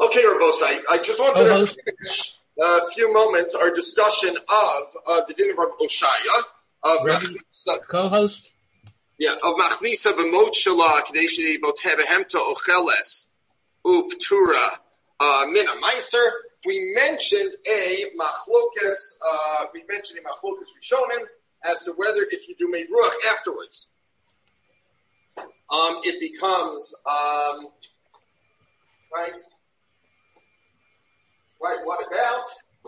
Okay, Rabosai, I just wanted to finish a few moments our discussion of the din of Rav Oshaya, of Machnisa. Co-host? Yeah, of Machnisa b'motshela kadeshi boteh behemta ocheles uptura mina meiser. We mentioned a machlokas. Rishonim as to whether if you do meruach afterwards, it becomes right. Right, what about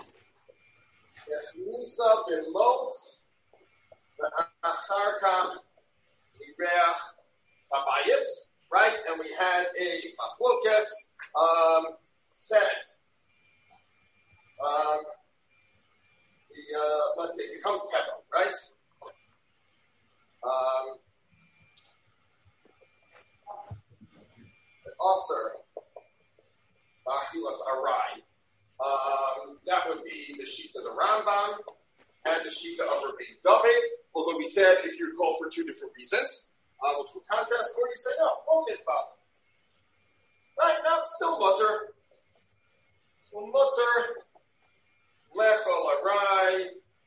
Nisa ben Motz, the Achar Kach, Ireach Abayis, right? And we had a Machlokas said. Let's say it becomes Tevel, right? Aser, Achilas Arai. That would be the sheet of the Rambam and the sheet of Rabbi David. Although we said, if you recall, for two different reasons, which will contrast, or you say no, only about. Right now, still mutter. So mutter, lechol arai,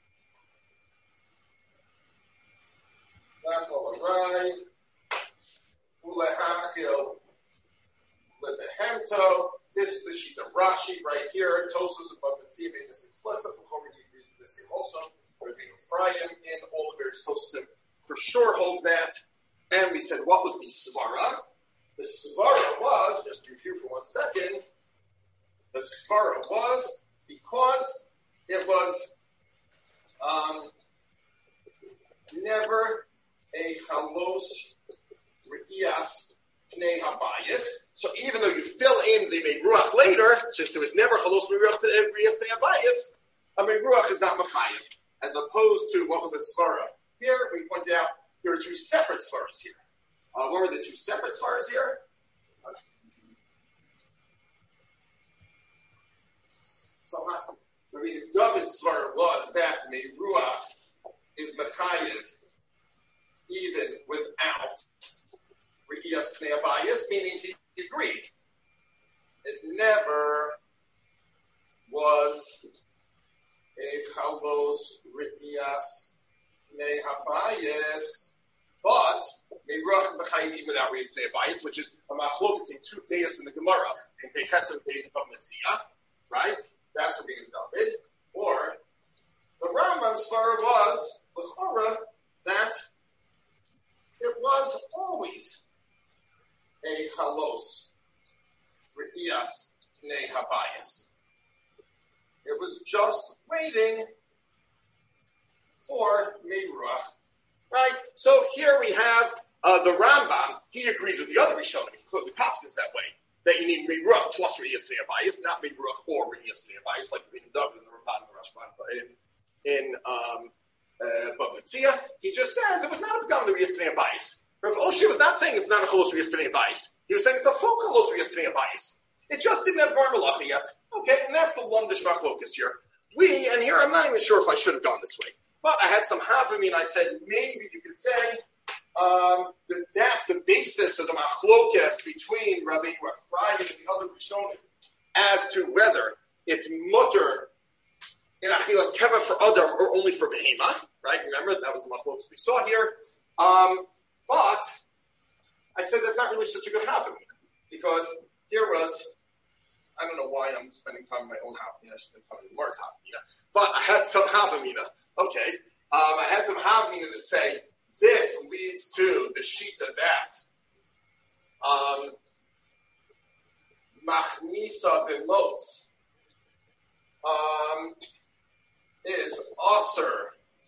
ulehachil lebehemto. This is the sheet of Rashi right here. Tosos above Metzia made this explicit. Before we agreed with this here also. Rabbi Ephraim in all the various Tosos for sure holds that. And we said, what was the Svara? The Svara was, just to review for 1 second, the Svara was because it was never a Chalos Re'iyas Pnei Habayis. So even though you fill in the Meruach later, since there was never Chalos Meruach Pnei Habayis, a Meruach is not Mechayev, as opposed to what was the Svara. Here, we point out there are two separate Svaras here. What were the two separate Svaras here? So, David's Svara was that Meruach is Mechayev even without Re'iyas Pnei Habayis, meaning he agreed. It never was a Chalos Re'iyas Pnei Habayis, but Meruach Mechayev even without Re'iyas Pnei Habayis, which is a machlok between two deis in the Gemara, in Peichet and Beis of Metzia, right? That's what being David. Or the Rambam's svara was l'chora that it was always a chalos re'iyas pnei habayis. It was just waiting for meruach, right? So here we have the Rambam. He agrees with the other Rishonim. He clearly passes that way. That you need meruach plus re'iyas pnei habayis, not meruach or re'iyas pnei habayis, like in David and the Ramban and the Rashban in Bava Metzia. He just says it was not a become the re'iyas pnei habayis. Rav Oshia was not saying it's not a chalos re'iyas pnei habayis. He was saying it's a full chalos re'iyas pnei habayis. It just didn't have bar malacha yet. Okay, and that's the Lundish machlokas here. And here I'm not even sure if I should have gone this way, but I had some havami and I said maybe you could say that that's the basis of the machlokas between Rabbi Ephraim and the other Rishonim as to whether it's mutter in achilas keva for adam or only for behema. Right? Remember that was the machlokas we saw here. But I said that's not really such a good havami because here was. I don't know why I'm spending time in my own havamina. I should spend time in Mark's havamina. But I had some havamina. Okay. I had some havamina to say this leads to the shita that Machnisa ben Motz is aser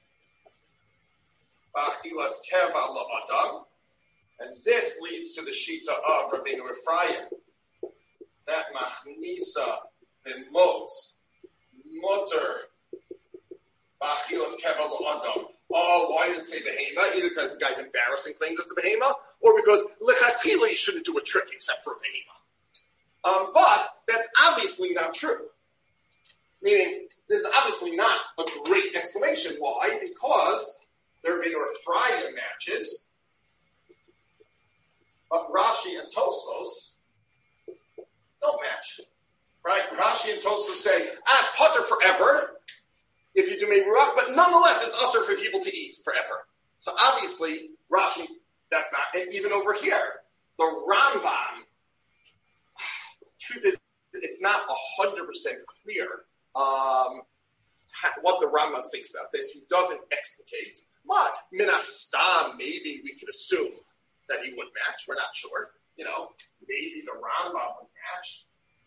b'achilas keva la'adam. And this leads to the shita of Rabbeinu Ephraim. That machnisa ben motz mutter b'achilas keva l'adam. Oh, why did it say behema? Either because the guy's embarrassing claims it's a behema, or because lechatchila you shouldn't do a trick except for a behema. But that's obviously not true. Meaning, this is obviously not a great explanation. Why? Because there are bigger Ephraim matches, but Rashi and Tosfos don't match. forever if you do mei ruach, but nonetheless, it's usher for people to eat forever. So obviously, Rashi, that's not, and even over here, the Rambam, truth is, it's not 100% clear what the Rambam thinks about this. He doesn't explicate. But minastam, maybe we could assume that he would match. We're not sure. Maybe the Rambam would match.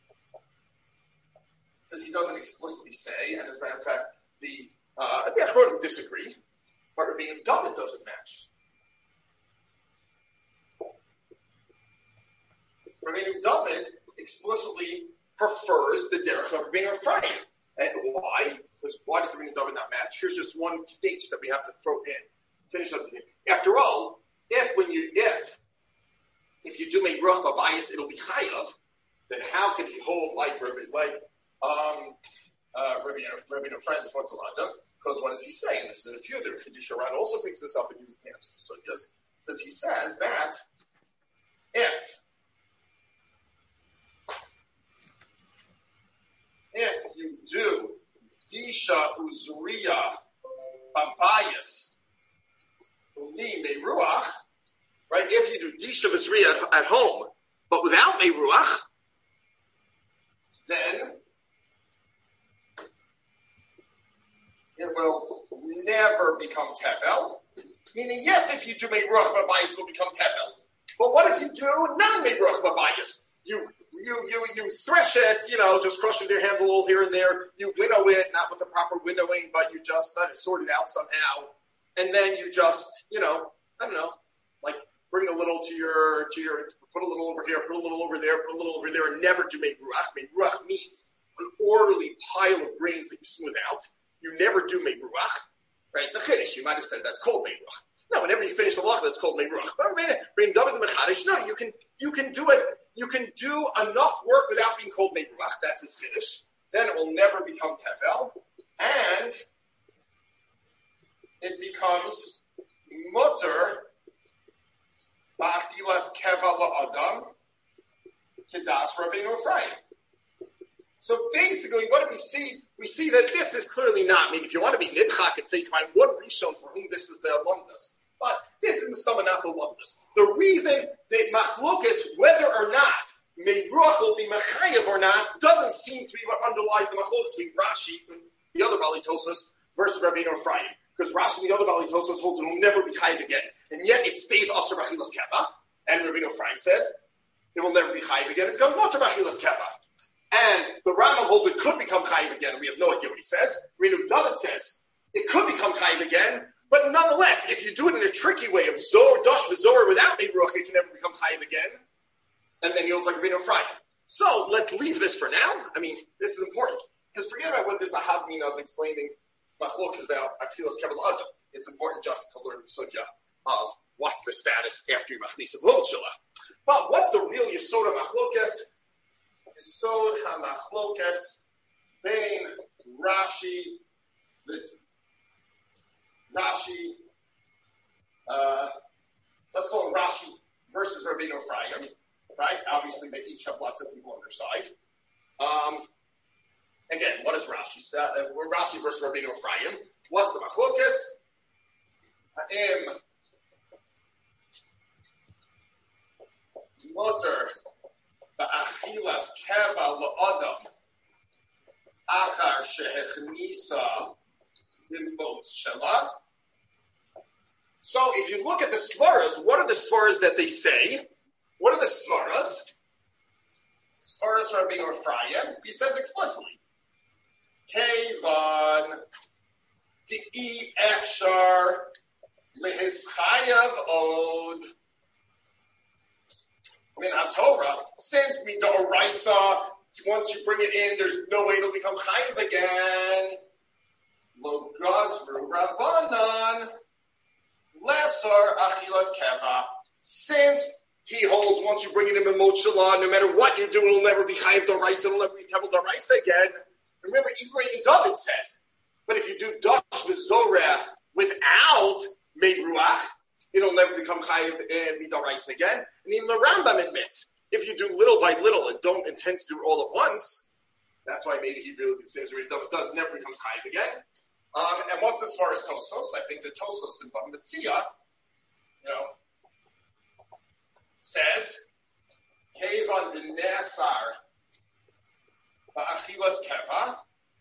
Because he doesn't explicitly say, and as a matter of fact, the Achronim disagree, but Rabbeinu David doesn't match. Rabbeinu David explicitly prefers the derech of Rabbeinu Ephraim. And why? Because why does Rabbeinu David not match? Here's just one H that we have to throw in. Finish up the thing. After all, if you do make ruach b'bayis, it'll be chayav. Then how can he hold like Rabbeinu Ephraim this one to Adam? Because what does he say? And this is a few other Chiddushei Moharan also picks this up and uses the answer. So he does, because he says that if you do Disha Uzuriya Bambayas Li Meiruach, right? If you do Disha Uzuriya at home, but without Meiruach, then it will never become Tevel. Meaning, yes, if you do Meiruach Bambayas, it will become Tevel. But what if you do non-Meiruach Bambayas? You thresh it, just crush with your hands a little here and there. You winnow it, not with the proper winnowing, but you just let it sort it out somehow. And then you just, like bring a little to your, put a little over here, put a little over there, put a little over there, and never do mei ruach. Mei ruach means an orderly pile of grains that you smooth out. You never do mei ruach, right? It's a chiddush. You might have said that's called mei ruach. No, whenever you finish the halacha, that's called mei ruach. But Rabbeinu David the Mechadish, no, you can do it. You can do enough work without being called mei ruach. That's his chiddush. Then it will never become tevel, and it becomes mutter ba'achilas keva la'adam kedas Rabbeinu Ephraim. So basically, what do we see? We see that this is clearly not. I mean, if you want to be nidchak and say, find one rishon for whom this is the alumnus, but this is some not the alumnus. The reason that machlokas, whether or not meiruach will be mechayev or not, doesn't seem to be what underlies the machlokas between Rashi and the other Bali Tosas versus Rabbeinu Ephraim. Because Rashi and the other Bali Tosas holds it will never be chayev again, and yet it stays asur b'achilas keva. And Rabbeinu Ephraim says it will never be chayev again. It becomes mutar b'achilas keva. And the Rambam holds it could become chayiv again, and we have no idea what he says. Rabbeinu David says it could become chayiv again, but nonetheless, if you do it in a tricky way of Zohar, Dosh v'Zohar without Meiruach, it can never become chayiv again. And then he holds like Rabbeinu Ephraim. So let's leave this for now. I mean, this is important because forget about what there's a havmin of explaining machlokas about achilas kevel adam. It's important just to learn the sugya of what's the status after you machlis of l'chila. But what's the real yesod of machlokas? Yesod ha-machlokas bein Rashi, let's call it Rashi versus Rabbeinu Ephraim, right? Obviously, they each have lots of people on their side. Again, what does Rashi say? Rashi versus Rabbeinu Ephraim. What's the machlokas? Ha'im motor ba'achilas keva la'adam achar shehechnisa b'motz shela. So if you look at the svaras, what are the svaras that they say? What are the svaras? Svaras Rabbeinu Ephraim, he says explicitly, Kevan Di'i Efshar Lehischayav Od Min HaTorah, since Midoraisa, once you bring it in, there's no way it'll become Chayav again. Lo Gazru Rabbanan Lesar Achilas Keva, since he holds once you bring it in Mimot Shalah, no matter what you do, it'll never be Chayav Doraisa, it'll never be Tevel Doraisa again. Remember, even David says, but if you do Dosh v'Zorah without Mei Ruach, it'll never become Chayav and Midoraisa again. And even the Rambam admits, if you do little by little and don't intend to do it all at once, That's why maybe he really considers it never becomes chayiv again. And what's as far as Tosos? I think the Tosos in Bava Metzia, says, Kevan de Nesar ba'achilas keva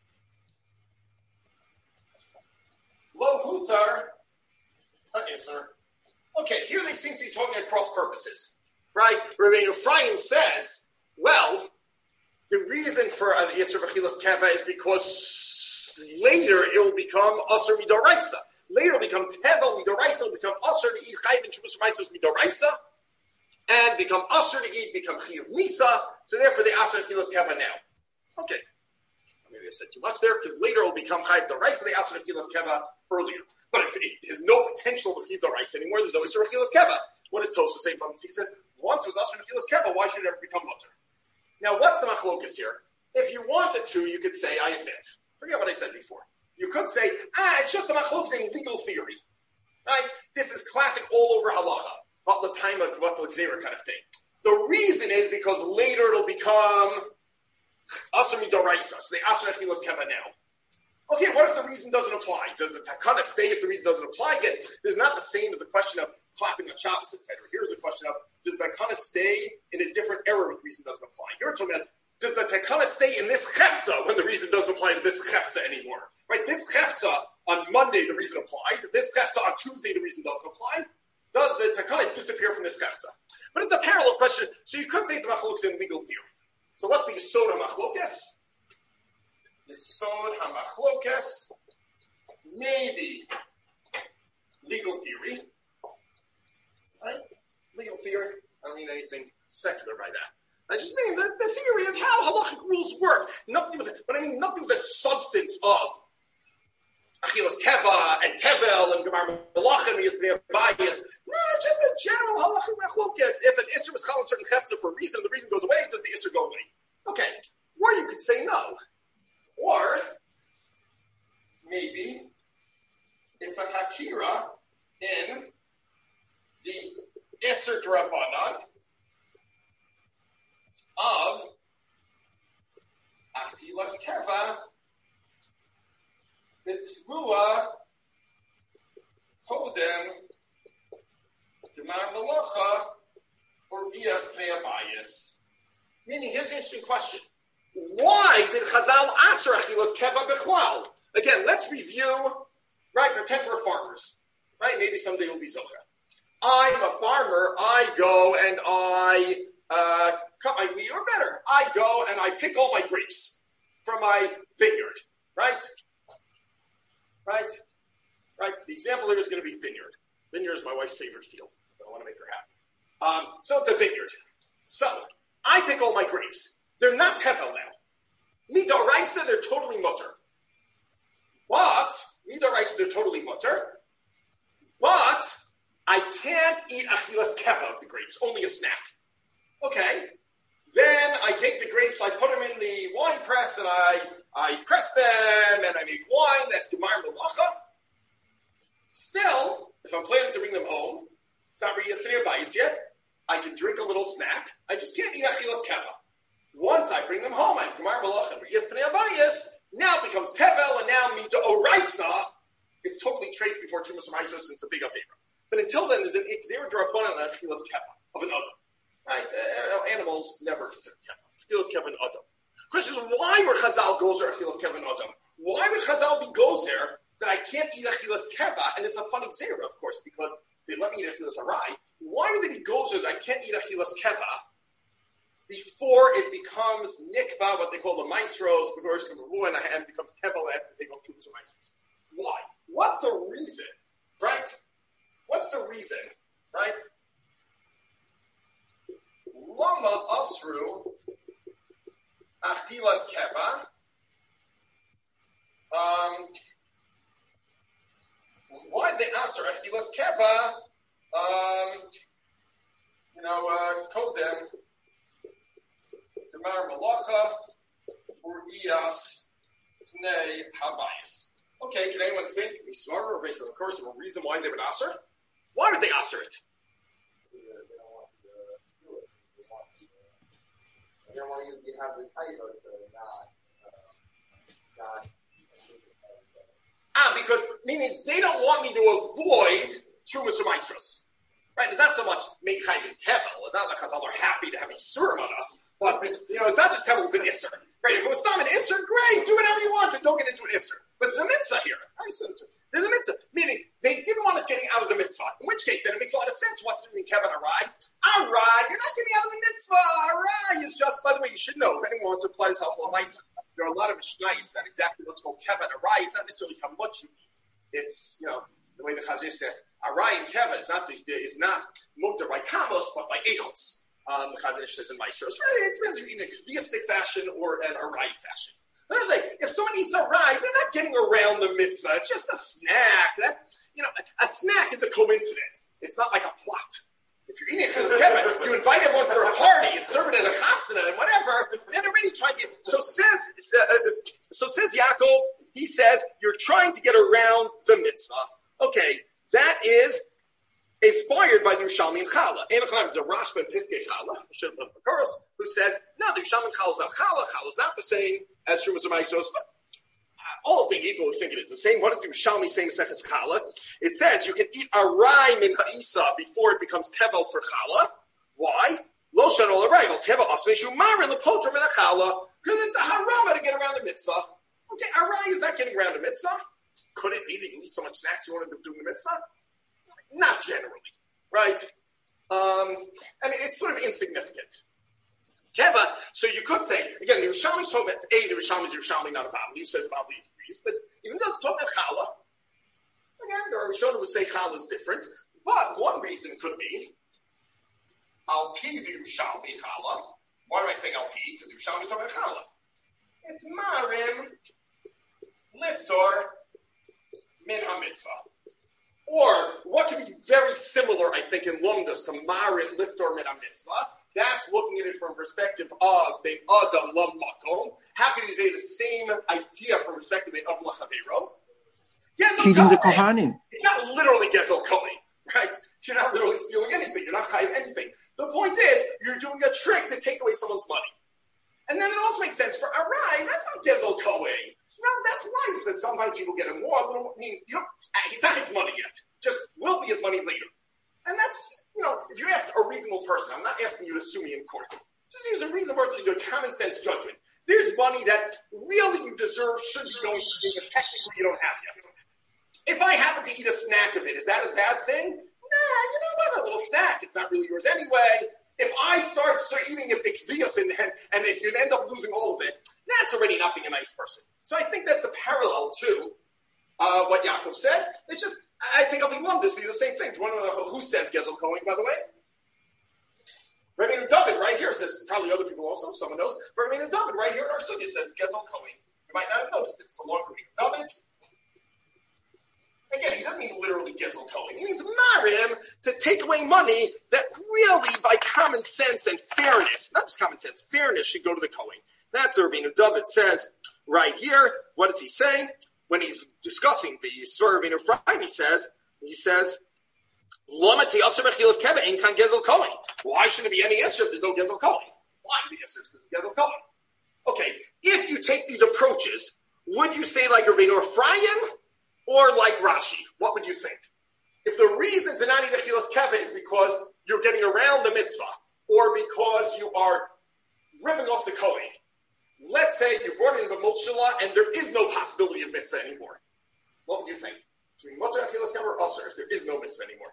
lo hutar ha'isr. Okay, here they seem to be talking at cross purposes, right? Rabbeinu Ephraim says, well, the reason for the Yisr b'achilas keva is because later it will become asur midoraisa. Later it will become tevel midoraisa. It will become asur to eat chayiv and shemus ma'asos midoraisa. And become asur to eat, become chiyuv misa, so therefore they asur achilas keva now. Okay, maybe I said too much there, because later it will become chiyuv d'oraisa, they asur achilas keva earlier. But if it has no potential of chiyuv d'oraisa anymore, there's no asur achilas keva. What does Tosfos say? He says, once it was asur achilas keva, why should it ever become mutter? Now, what's the machlokas here? If you wanted to, you could say, I admit. Forget what I said before. You could say, it's just a machlokas in legal theory. Right? This is classic all over halacha. The time of what the kind of thing. The reason is because later it'll become asur midoraisa. So the asur achilas keva now. Okay, what if the reason doesn't apply? Does the takana stay if the reason doesn't apply? Again, this is not the same as the question of clapping on Shabbos, etc. Here's a question of, does the takana stay in a different era when the reason doesn't apply? You're talking about, does the takana stay in this chefza when the reason doesn't apply to this chefza anymore? Right? This chefza on Monday, the reason applied. This chefza on Tuesday, the reason doesn't apply. Does the takana disappear from this chefza? But it's a parallel question, so you could say it's machlokas in legal theory. So what's the yesod hamachlokas? Yesod hamachlokas, maybe legal theory. Right? Legal theory, I don't mean anything secular by that. I just mean the theory of how halachic rules work. Nothing with it, but I mean nothing with the substance of achilas keva and tevel and gemar melachim is bias. No, just a general halachic machlokas. If an isser was chal on certain chefza for a reason, the reason goes away. Does the isser go away? Okay. Or you could say no. Or maybe it's a hakira in the isser drabanan of achilas keva. B'tvua kodem gemar melacha or iyas pnei abayis. Meaning, here's an interesting question. Why did Chazal aser achilas keva bechlal? Again, let's review, right, pretend we're farmers. Right, maybe someday we'll be zocha. I'm a farmer, I go and I cut my wheat, or better, I go and I pick all my grapes from my vineyard, right? Right. The example here is going to be vineyard. Vineyard is my wife's favorite field, so I want to make her happy. So it's a vineyard. So I pick all my grapes. They're not tevel now. Midoraisa, they're totally mutter. But midoraisa, they're totally mutter. But I can't eat achilas keva of the grapes, only a snack. Okay. Then I take the grapes, I put them in the wine press, and I press them, and I make wine. That's gemar melacha. Still, if I'm planning to bring them home, it's not riyas pnei abayis yet. I can drink a little snack. I just can't eat achilas keva. Once I bring them home, I have gemar melacha and riyas pnei abayis. Now it becomes tevel, and now mita oraisa. It's totally traced before Chumas Ma'asos since it's a big avera. But until then, there's an xer drabanan on achilas keva of an adam. Right? Animals never consider keva. Achilas keva an adam. Question is, why would Chazal gozer achilas keva an adam? Why would Chazal be gozer that I can't eat achilas keva? And it's a funny xera, of course, because they let me eat achilas arai. Why would they be gozer that I can't eat achilas keva before it becomes nikba, what they call the maestros, and becomes tevel, I have to take off two maestros? Why? What's the reason? Right? What's the reason? Right? Lama asru achilas keva. Why did they answer achilas keva? Kodem gemar melacha urias pnei habayis. Okay, can anyone think or based on the course of a reason why they would answer? Why would they answer it? They don't want you to have the title to not Because meaning they don't want me to avoid Trumas or Maestros. Right? It's not so much maybe kind of Tevel. It's not like Chazal are happy to have Yisurim on us, but it's not just Tevel, it's an Isser. Right? If it was not an Isser, great, do whatever you want and don't get into an Isser. But there's a mitzvah here. There's a mitzvah. Meaning they didn't want us getting out of the mitzvah. In which case, then it makes a lot of sense. What's the difference between Kevin and Arai? Arai, you're not getting out of the mitzvah. Arai is just, by the way, you should know, if anyone wants to apply this halachah l'maisa, there are a lot of mishnayos that exactly what's called Kevin and Arai. It's not necessarily how much you eat. It's, the way the Chazir says, Arai and Keva is not mukta by kamos, but by echos. The Chazir says in Meiser. So it depends if you eat in a kviastic fashion or an Arai fashion. But I was like, if someone eats Arai, they're not getting around the mitzvah. It's just a snack. A snack is a coincidence. It's not like a plot. If you're eating a Keva, you invite everyone for a party and serve it at a chasana and whatever. They're already trying to. So says Yaakov. He says you're trying to get around the mitzvah. Okay, that is inspired by the Yerushalmi and Chala. And the Rashba and Piskei Chala, who says, no, the Yerushalmi and Chala is not Chala. Chala is not the same as Trumas or Maestros, but all being equal, we think it is the same. What is the Yerushalmi saying Seches Chala? It says you can eat Arai min ha'isa before it becomes Tevel for Chala. Why? Lo shan ol Arai, ol Tevel asmei shumar in lepoter min ha'Chala. Because it's a harama to get around the mitzvah. Okay, Arai is not getting around the mitzvah. Could it be that you eat so much snacks you want to do the mitzvah? Not generally, right? It's sort of insignificant. Keva, so you could say, again, the Yerushalmi is talking about, the Yerushalmi is Yerushalmi, not a Babli, who says Babli agrees, but even though it's talking about Chala, again, there are Rishonim who say Chala is different, but one reason could be, Al Pi the Yerushalmi Chala. Why am I saying Al Pi? Because the Yerushalmi is talking about Chala. It's Marim Liftor Min HaMitzvah. Or what can be very similar, I think, in Lumdas to Marim Liftor Min HaMitzvah. That's looking at it from perspective of Bein Adam Lam Makom. How can you say the same idea from perspective of Bein Adam L'Chavero? Cheating the Kohanim. You're not literally Gezel Kohen, right? You're not literally stealing anything. You're not chayav anything. The point is, you're doing a trick to take away someone's money. And then it also makes sense for Arai, that's not Gezel Kohen. That's life, that sometimes people get him more. He's not his money yet. Just will be his money later. And that's, if you ask a reasonable person, I'm not asking you to sue me in court. Just use a reasonable person, use a common sense judgment. There's money that really you deserve, should be going to you, but technically you don't have yet. If I happen to eat a snack of it, is that a bad thing? Nah, you know what? A little snack. It's not really yours anyway. If I start eating a bikvias and you end up losing all of it, that's already not being a nice person. So I think that's the parallel to what Yaakov said. It's just, I think I'll be lummed to see the same thing. Do you want to know who says Gezel Kohen, by the way? Rabbeinu David right here says, probably other people also, someone knows, but Rabbeinu David right here in our sugya says Gezel Kohen. You might not have noticed it. It's a long Rabbeinu David. Again, he doesn't mean literally Gezel Kohen. He means Marim to take away money that really, by common sense and fairness, not just common sense, fairness should go to the Kohen. That's what Rabbeinu David says right here. What does he say? When he's discussing the story of Rabbeinu Ephraim, he says, why shouldn't there be any Isser if there's no Gezel Kohen? Why the Isser is because of Gezel Kohen? Okay, if you take these approaches, would you say like Rabbeinu Ephraim or like Rashi? What would you think? If the reason to not eat Achilas Keva is because you're getting around the mitzvah or because you are ripping off the Kohen, let's say you brought in the Mokshala and there is no possibility of mitzvah anymore. What would you think? Between Mokshala and Achilas Keva or Usher if there is no mitzvah anymore?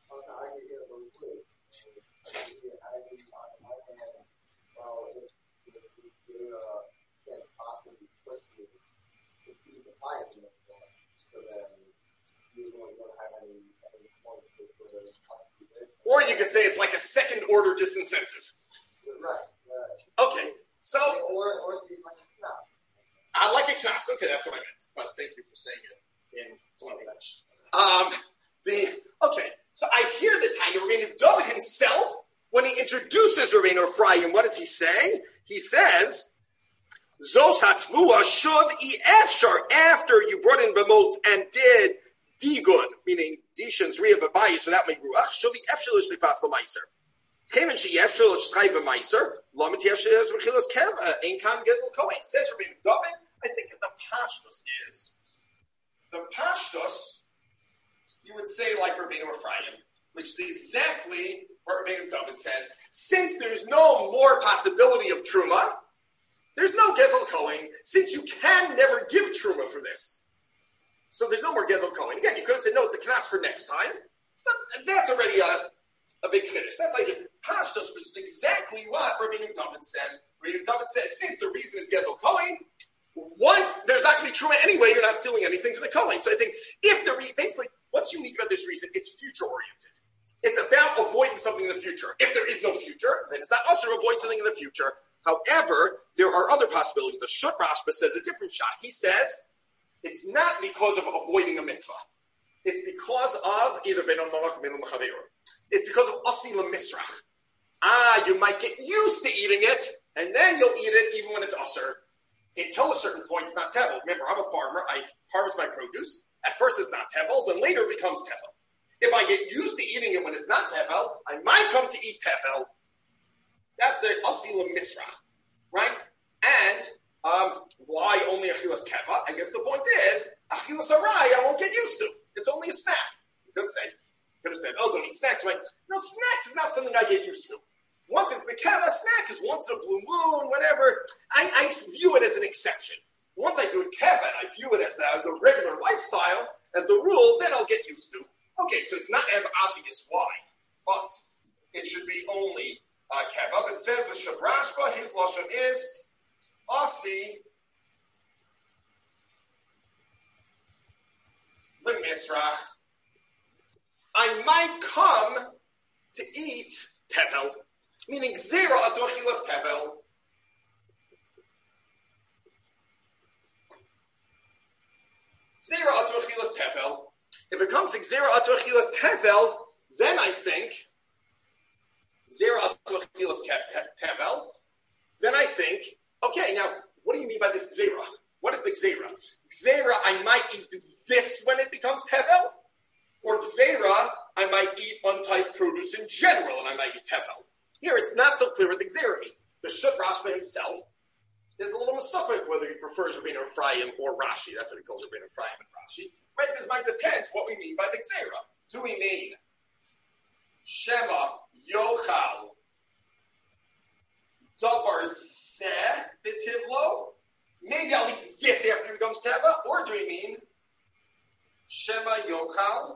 Or you could say it's like a second order disincentive. Right. Okay. So I like a knas. Okay, that's what I meant. But thank you for saying it in Flemish. So I hear the Tanya Rabbeinu David himself, when he introduces Rabbeinu Ephraim, what does he say? He says, Zos hatvua shuv efshar, after you brought in bemotes and did digun, meaning dishans ria b'bayis without megruach, shuv efshar l'shlipas l'maiser. Chemen she efshar l'shchai v'maiser, lamet efshar l'chilas kev ein kan gezel kohen. Says Rabbeinu David, I think the pashtus is, you would say like Rabbeinu Ephraim, which is exactly what Rabbeinu David says. Since there's no more possibility of Truma, there's no Gezel Kohen, since you can never give Truma for this. So there's no more Gezel Kohen. Again, you could have said, no, it's a knas for next time. But that's already a big finish. That's like pashtus, which is exactly what Rabbeinu David says. Rabbeinu David says, since the reason is Gezel Kohen, once there's not going to be Truma anyway, you're not sealing anything for the Kohen. So I think if basically, what's unique about this reason, it's future-oriented. It's about avoiding something in the future. If there is no future, then it's not us to avoid something in the future. However, there are other possibilities. The Shut Rashba says a different shot. He says it's not because of avoiding a mitzvah. It's because of either Ben Malach or Ben Machaveru. It's because of Asi L'Misrach. You might get used to eating it, and then you'll eat it even when it's Usr. Until a certain point, it's not Tevel. Remember, I'm a farmer. I harvest my produce. At first, it's not Tevel. Then later, it becomes Tevel. If I get used to eating it when it's not Tevel, I might come to eat Tevel. That's the Asila Misrach, right? And why only Achilas Teva? I guess the point is, Achilas Arai, I won't get used to. It's only a snack. You could have said, oh, don't eat snacks. Right? No, snacks is not something I get used to. Once it's Bekeva, a snack is once in a blue moon, whatever. I view it as an exception. Once I do it Keva, and I view it as the regular lifestyle, as the rule, then I'll get used to. Okay, so it's not as obvious why, but it should be only Keva. It says the Shabrashba, his lashon is Asi L'Misrach. I might come to eat Tevel, meaning Zera atu achilas Tevel. Zera atu achilas Tevel. If it comes to Zera atu achilas Tevel, then I think Zera atu achilas Tevel. Then I think, okay, now what do you mean by this Zera? What is the Zera? Zera, I might eat this when it becomes Tevel, or Zera, I might eat untyped produce in general, and I might eat Tevel. Here, it's not so clear what the Xera means. The Shut Rashba himself is a little misophic whether he prefers Rabbeinu Ephraim or Rashi. That's what he calls Rabbeinu Ephraim and Rashi. Right? This might depend what we mean by the Xera. Do we mean Shema Yochal Davar Zeh B'Tivlo? Maybe I'll eat this after it becomes Teva. Or do we mean Shema Yochal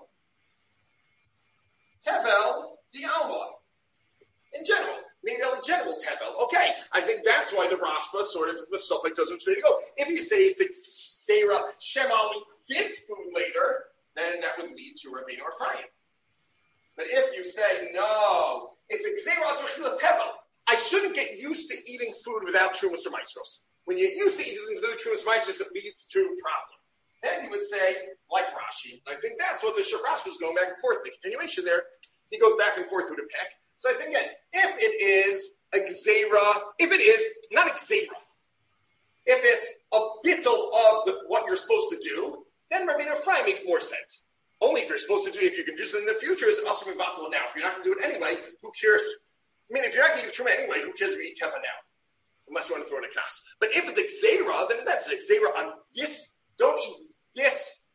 Tevel Di'alma? In general, maybe in general Tevel. Okay, I think that's why the Rashba sort of the suffix doesn't straight go. If you say it's Sarah Shema, I'll eat this food later, then that would lead to Rabbeinu Ephraim. But if you say no, it's Xera to Achilas Tevel. I shouldn't get used to eating food without Trumas or Maestros. When you get used to eating food Trumas or Maestros, it leads to problems. Then you would say, like Rashi, and I think that's what the Rashi was going back and forth. The continuation there, he goes back and forth through the Pek. So I think, again, if it is a Xera, if it is not a Xera, if it's a bittul of what you're supposed to do, then Rabbeinu Ephraim makes more sense. Only if you're supposed to do, if you can do something in the future, is also battle now. If you're not going to do it anyway, who cares? I mean, if you're not going to give Truma anyway, who cares if you eat Keva now? Unless you want to throw in a knas. But if it's a Xera, then that's a Xera on this. Don't eat this.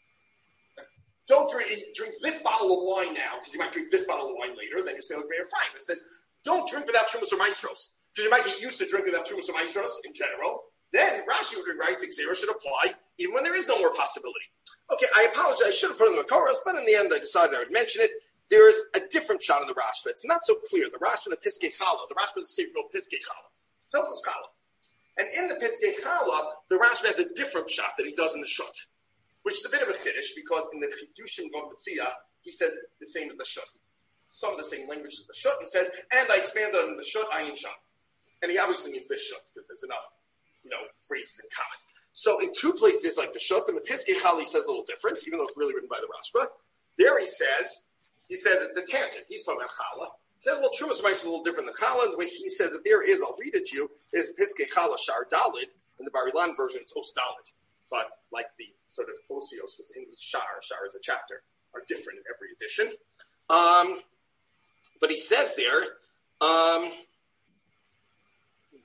Don't drink this bottle of wine now, because you might drink this bottle of wine later. Then you say, like Rabbeinu Ephraim. It says, don't drink without Trumas or Maestros, because you might get used to drinking without Trumas or Maestros in general. Then Rashi would be right. The Xera should apply even when there is no more possibility. Okay, I apologize. I should have put it in the Makoros, but in the end, I decided I would mention it. There is a different shot in the Rashba. It's not so clear. The Rashba and the Piskei Chala. The Rashba is the Sefer Piskei Chala. Hilchos Chala. And in the Piskei Chala, the Rashba has a different shot that he does in the Shut, which is a bit of a chiddush because in the Chidushim Gometzia, he says the same as the Shut. Some of the same language as the Shut. He says, and I expanded on the Shut, Ayin Sham. And he obviously means this Shut because there's enough, phrases in common. So in two places, like the Shut and the Piskei Chala, he says a little different, even though it's really written by the Rashba. There he says it's a tangent. He's talking about Chala. He says, well, Trumas might be a little different than Chala. And the way he says it there is, I'll read it to you, is Piskei Chala Shar Dalid. In the Bar Ilan version, it's Os Dalid. But like the sort of osios within each shar is a chapter, are different in every edition. But he says there,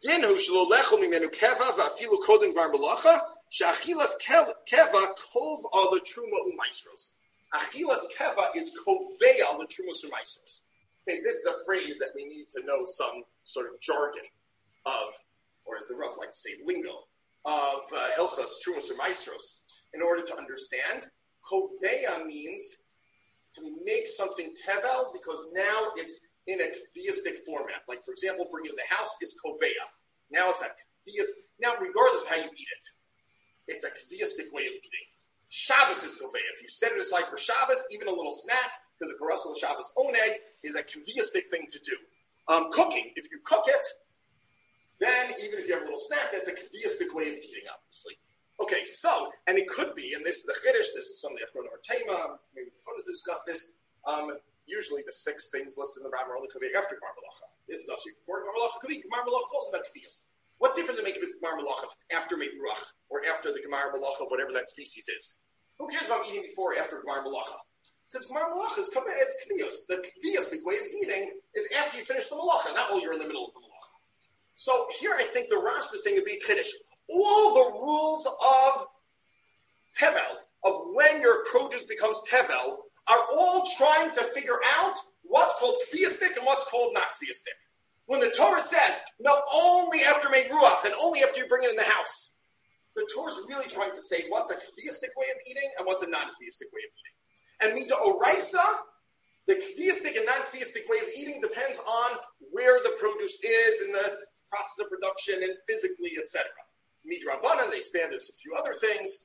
Din hu shelo lechol mimenu keva va'afilu kodem gmar melacha she'achilas keva kov ala truma u'maisros. Achilas keva is kovei ala truma u'maisros. Okay, this is a phrase that we need to know some sort of jargon of, or as the Rav like to say, lingo of Hilchas Trumas or Maestros. In order to understand, Koveya means to make something tevel because now it's in a theistic format. Like, for example, bring it to the house is Koveya. Now it's a theist. Now, regardless of how you eat it, it's a theistic way of eating. Shabbos is Koveya. If you set it aside for Shabbos, even a little snack, because a Karasal Shabbos oneg is a theistic thing to do. Cooking, if you cook it, then even if you have a little snack, that's a theistic way of eating, obviously. Okay, so, and it could be, and this is the Chiddush, this is some of the Echron Artema, maybe before to discuss this, usually the 6 things listed in the Rambam are only Kaveh after Gmar Melacha. This is also before Gmar Melacha. Could be Gmar Melacha is also about Kaviyas. What difference does it make if it's Gmar Melacha, if it's after Meit Ruach, or after the Gmar Melacha, whatever that species is? Who cares if I'm eating before or after Gmar Melacha? Because Gmar Melacha is Kaviyas. The Kaviyas, the way of eating, is after you finish the Melacha, not while you're in the middle of the Melacha. So here I think the Rashba is saying a big Kiddush. All the rules of Tevel, of when your produce becomes Tevel, are all trying to figure out what's called Kfiyastik and what's called not Kfiyastik. When the Torah says, no, only after Mei Ruach and only after you bring it in the house, the Torah is really trying to say what's a Kfiyastik way of eating and what's a non-Kfiyastik way of eating. And Mida Oraisa, the Kfiyastik and non-Kfiyastik way of eating depends on where the produce is in the process of production and physically, etc. Midrabanan, they expanded to a few other things.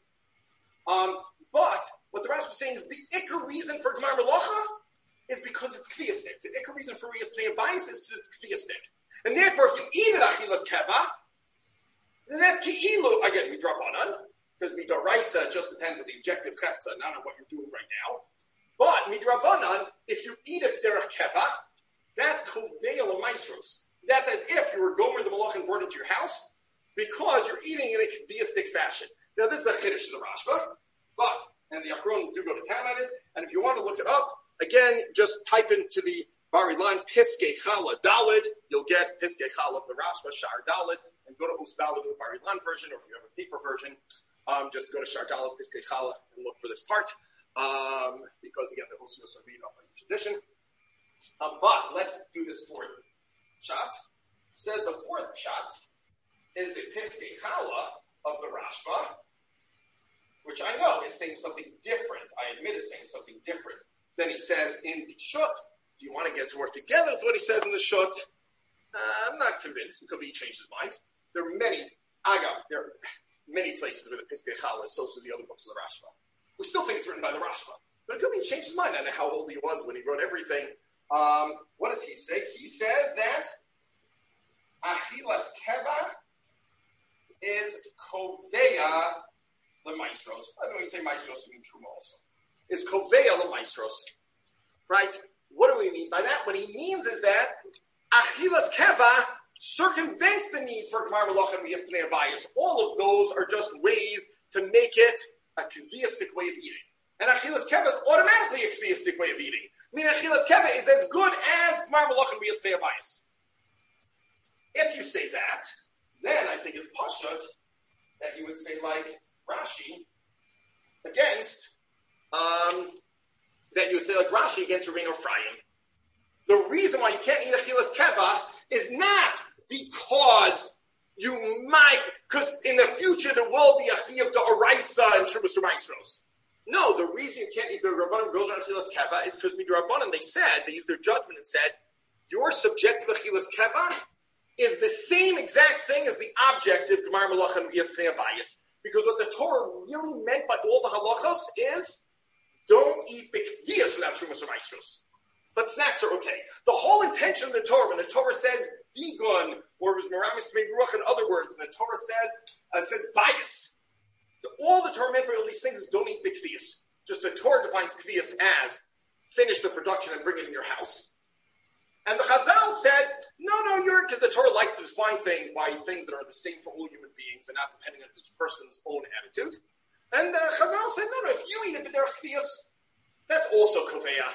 But what the Rashi is saying is the ikar reason for Gmar Melacha is because it's kfiyastik. The ikar reason for Riyas Pnei Abayis is because it's kfiyastik. And therefore, if you eat it achilas keva, then that's ki'ilu, again, midrabanan, because midaraisa just depends on the objective chefza, not on what you're doing right now. But midrabanan, if you eat it derech keva, that's koveil and maisros. That's as if you were gomer the malach and brought into your house because you're eating in a theistic fashion. Now, this is a chiddush to the Rashba, and the Achron do go to town on it. And if you want to look it up, again, just type into the Barilan Piskei Chala Dalid. You'll get Piskei Chala of the Rashba, Shar Dalid, and go to Usdalid in the Barilan version, or if you have a paper version, just go to Shar Dalid, Piskei Chala, and look for this part. Because, again, the Husios are read up on each edition. But let's do this fourth shot. Says the fourth shot is the Piskei Chala of the Rashba, which I know is saying something different. I admit is saying something different than he says in the Shut. Do you want to get to work together with what he says in the Shut? I'm not convinced. It could be he changed his mind. There are many places where the Piskei Chala is associated with the other books of the Rashba. We still think it's written by the Rashba, but it could be he changed his mind. I don't know how old he was when he wrote everything. What does he say? He says that Achilas Keva is Koveya the Maestros. By the way, when you say Maestros, we mean Truma also. Is Koveya the Maestros. Right? What do we mean by that? What he means is that Achilas Keva circumvents the need for Gmar Melacha and Riyas Pnei Abayis. All of those are just ways to make it a kaviyistic way of eating. And Achilas Keva is automatically a kaviyistic way of eating. I mean, Achilas Keva is as good as Gmar Melacha and Riyas Pnei Abayis. If you say that, then I think it's pashut that you would say like Rashi against Rabbeinu Ephraim. The reason why you can't eat Achilas Keva is not because you might, because in the future there will be a Chiyuv D'Oraisa and Trumas U'Maisros. No, the reason you can't eat the Rabbanim goes on Achilas Keva is because Midrabanan, they used their judgment and said, your subjective Achilas Keva is the same exact thing as the objective Gmar Melacha and Riyas Pnei Abayis. Because what the Torah really meant by all the halachos is, don't eat bikviyas without Trumas U'Maisros. But snacks are okay. The whole intention of the Torah, when the Torah says digun, or it was meramis k'mei ruach, in other words, when the Torah says bias, all the Torah meant by all these things is don't eat bikviyas. Just the Torah defines kviyas as finish the production and bring it in your house. And the Chazal said, no, because the Torah likes to define things by things that are the same for all human beings and not depending on each person's own attitude. And Chazal said, no, if you eat it b'derech kviyas, that's also koveya.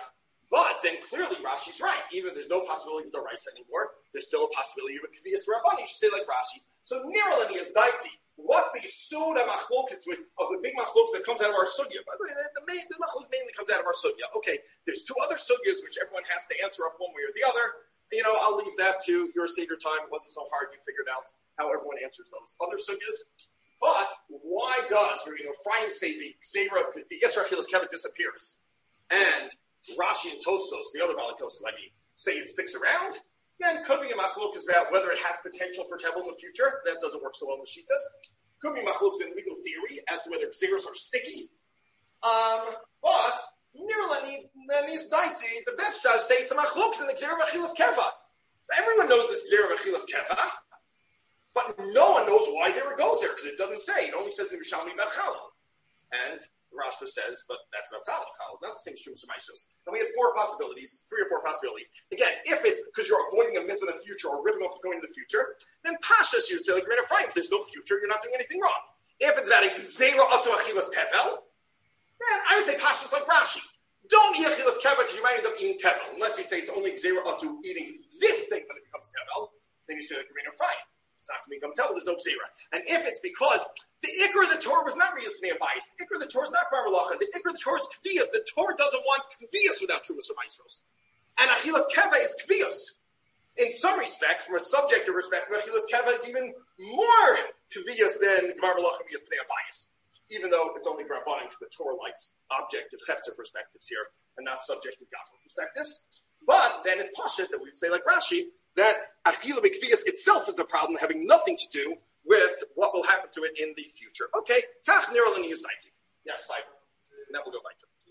But then clearly Rashi's right. Even if there's no possibility of Doraisa anymore, there's still a possibility of a Kviyas Rabban. You should say like Rashi. So Niralani is Daiti. What's the Yisod of the big Machlokes that comes out of our Sugya? By the way, the Machlok mainly comes out of our Sugya. Okay, there's two other Sugyas which everyone has to answer up one way or the other. I'll leave that to your Seder time. It wasn't so hard. You figured out how everyone answers those other Sugyas. But why does Ephraim say the Isra Achilas Keva disappears? And Rashi and Tostos, the other Bali Tostos, say it sticks around. Then could be a machlokas about whether it has potential for Tevel in the future. That doesn't work so well in the Shitas. Could be machlokas in legal theory as to whether Xeros are sticky. But Niralani is daiti. The best shot is say it's a machlokas in the Xero Achilas Keva. Everyone knows this Xero Achilas Keva, but no one knows why there it goes there because it doesn't say. It only says in Yerushalmi Berchala. And Rashba says, but that's about Chal. Chal is not the same Shum Shemaisos. And we have three or four possibilities. Again, if it's because you're avoiding a myth in the future or ripping off going to the future, then Pashas, you'd say, like Ren Ephraim, if there's no future, you're not doing anything wrong. If it's about a Gzeira Atu Achilas Tevel, then I would say Pashas like Rashi. Don't eat Achilas Keva because you might end up eating Tevel. Unless you say it's only Gzeira Atu eating this thing when it becomes Tevel, then you say like Ren Ephraim. It's not going to become Tevel, there's no Gzeira. And if it's because the Iker of the Torah was not Riyas Pnei Abayis. The Iker of the Torah is not Bar Malacha. The Iker of the Torah is Kviyas. The Torah doesn't want Kviyas without Trumas or Maestros. And Achilas Keva is Kviyas. In some respect, from a subjective perspective, Achilas Keva is even more Kviyas than Bar Malacha Riyas Pnei Abayis. Even though it's only Rabbanim, because the Torah likes objective Chefzer perspectives here and not subjective Gaffer perspectives. But then it's Pashat that we'd say, like Rashi, that Achila B'Kviyas itself is the problem, having nothing to do with what will happen to it in the future. Okay, Kach Niralani is 90. Yes, 5. And then we'll go back to it.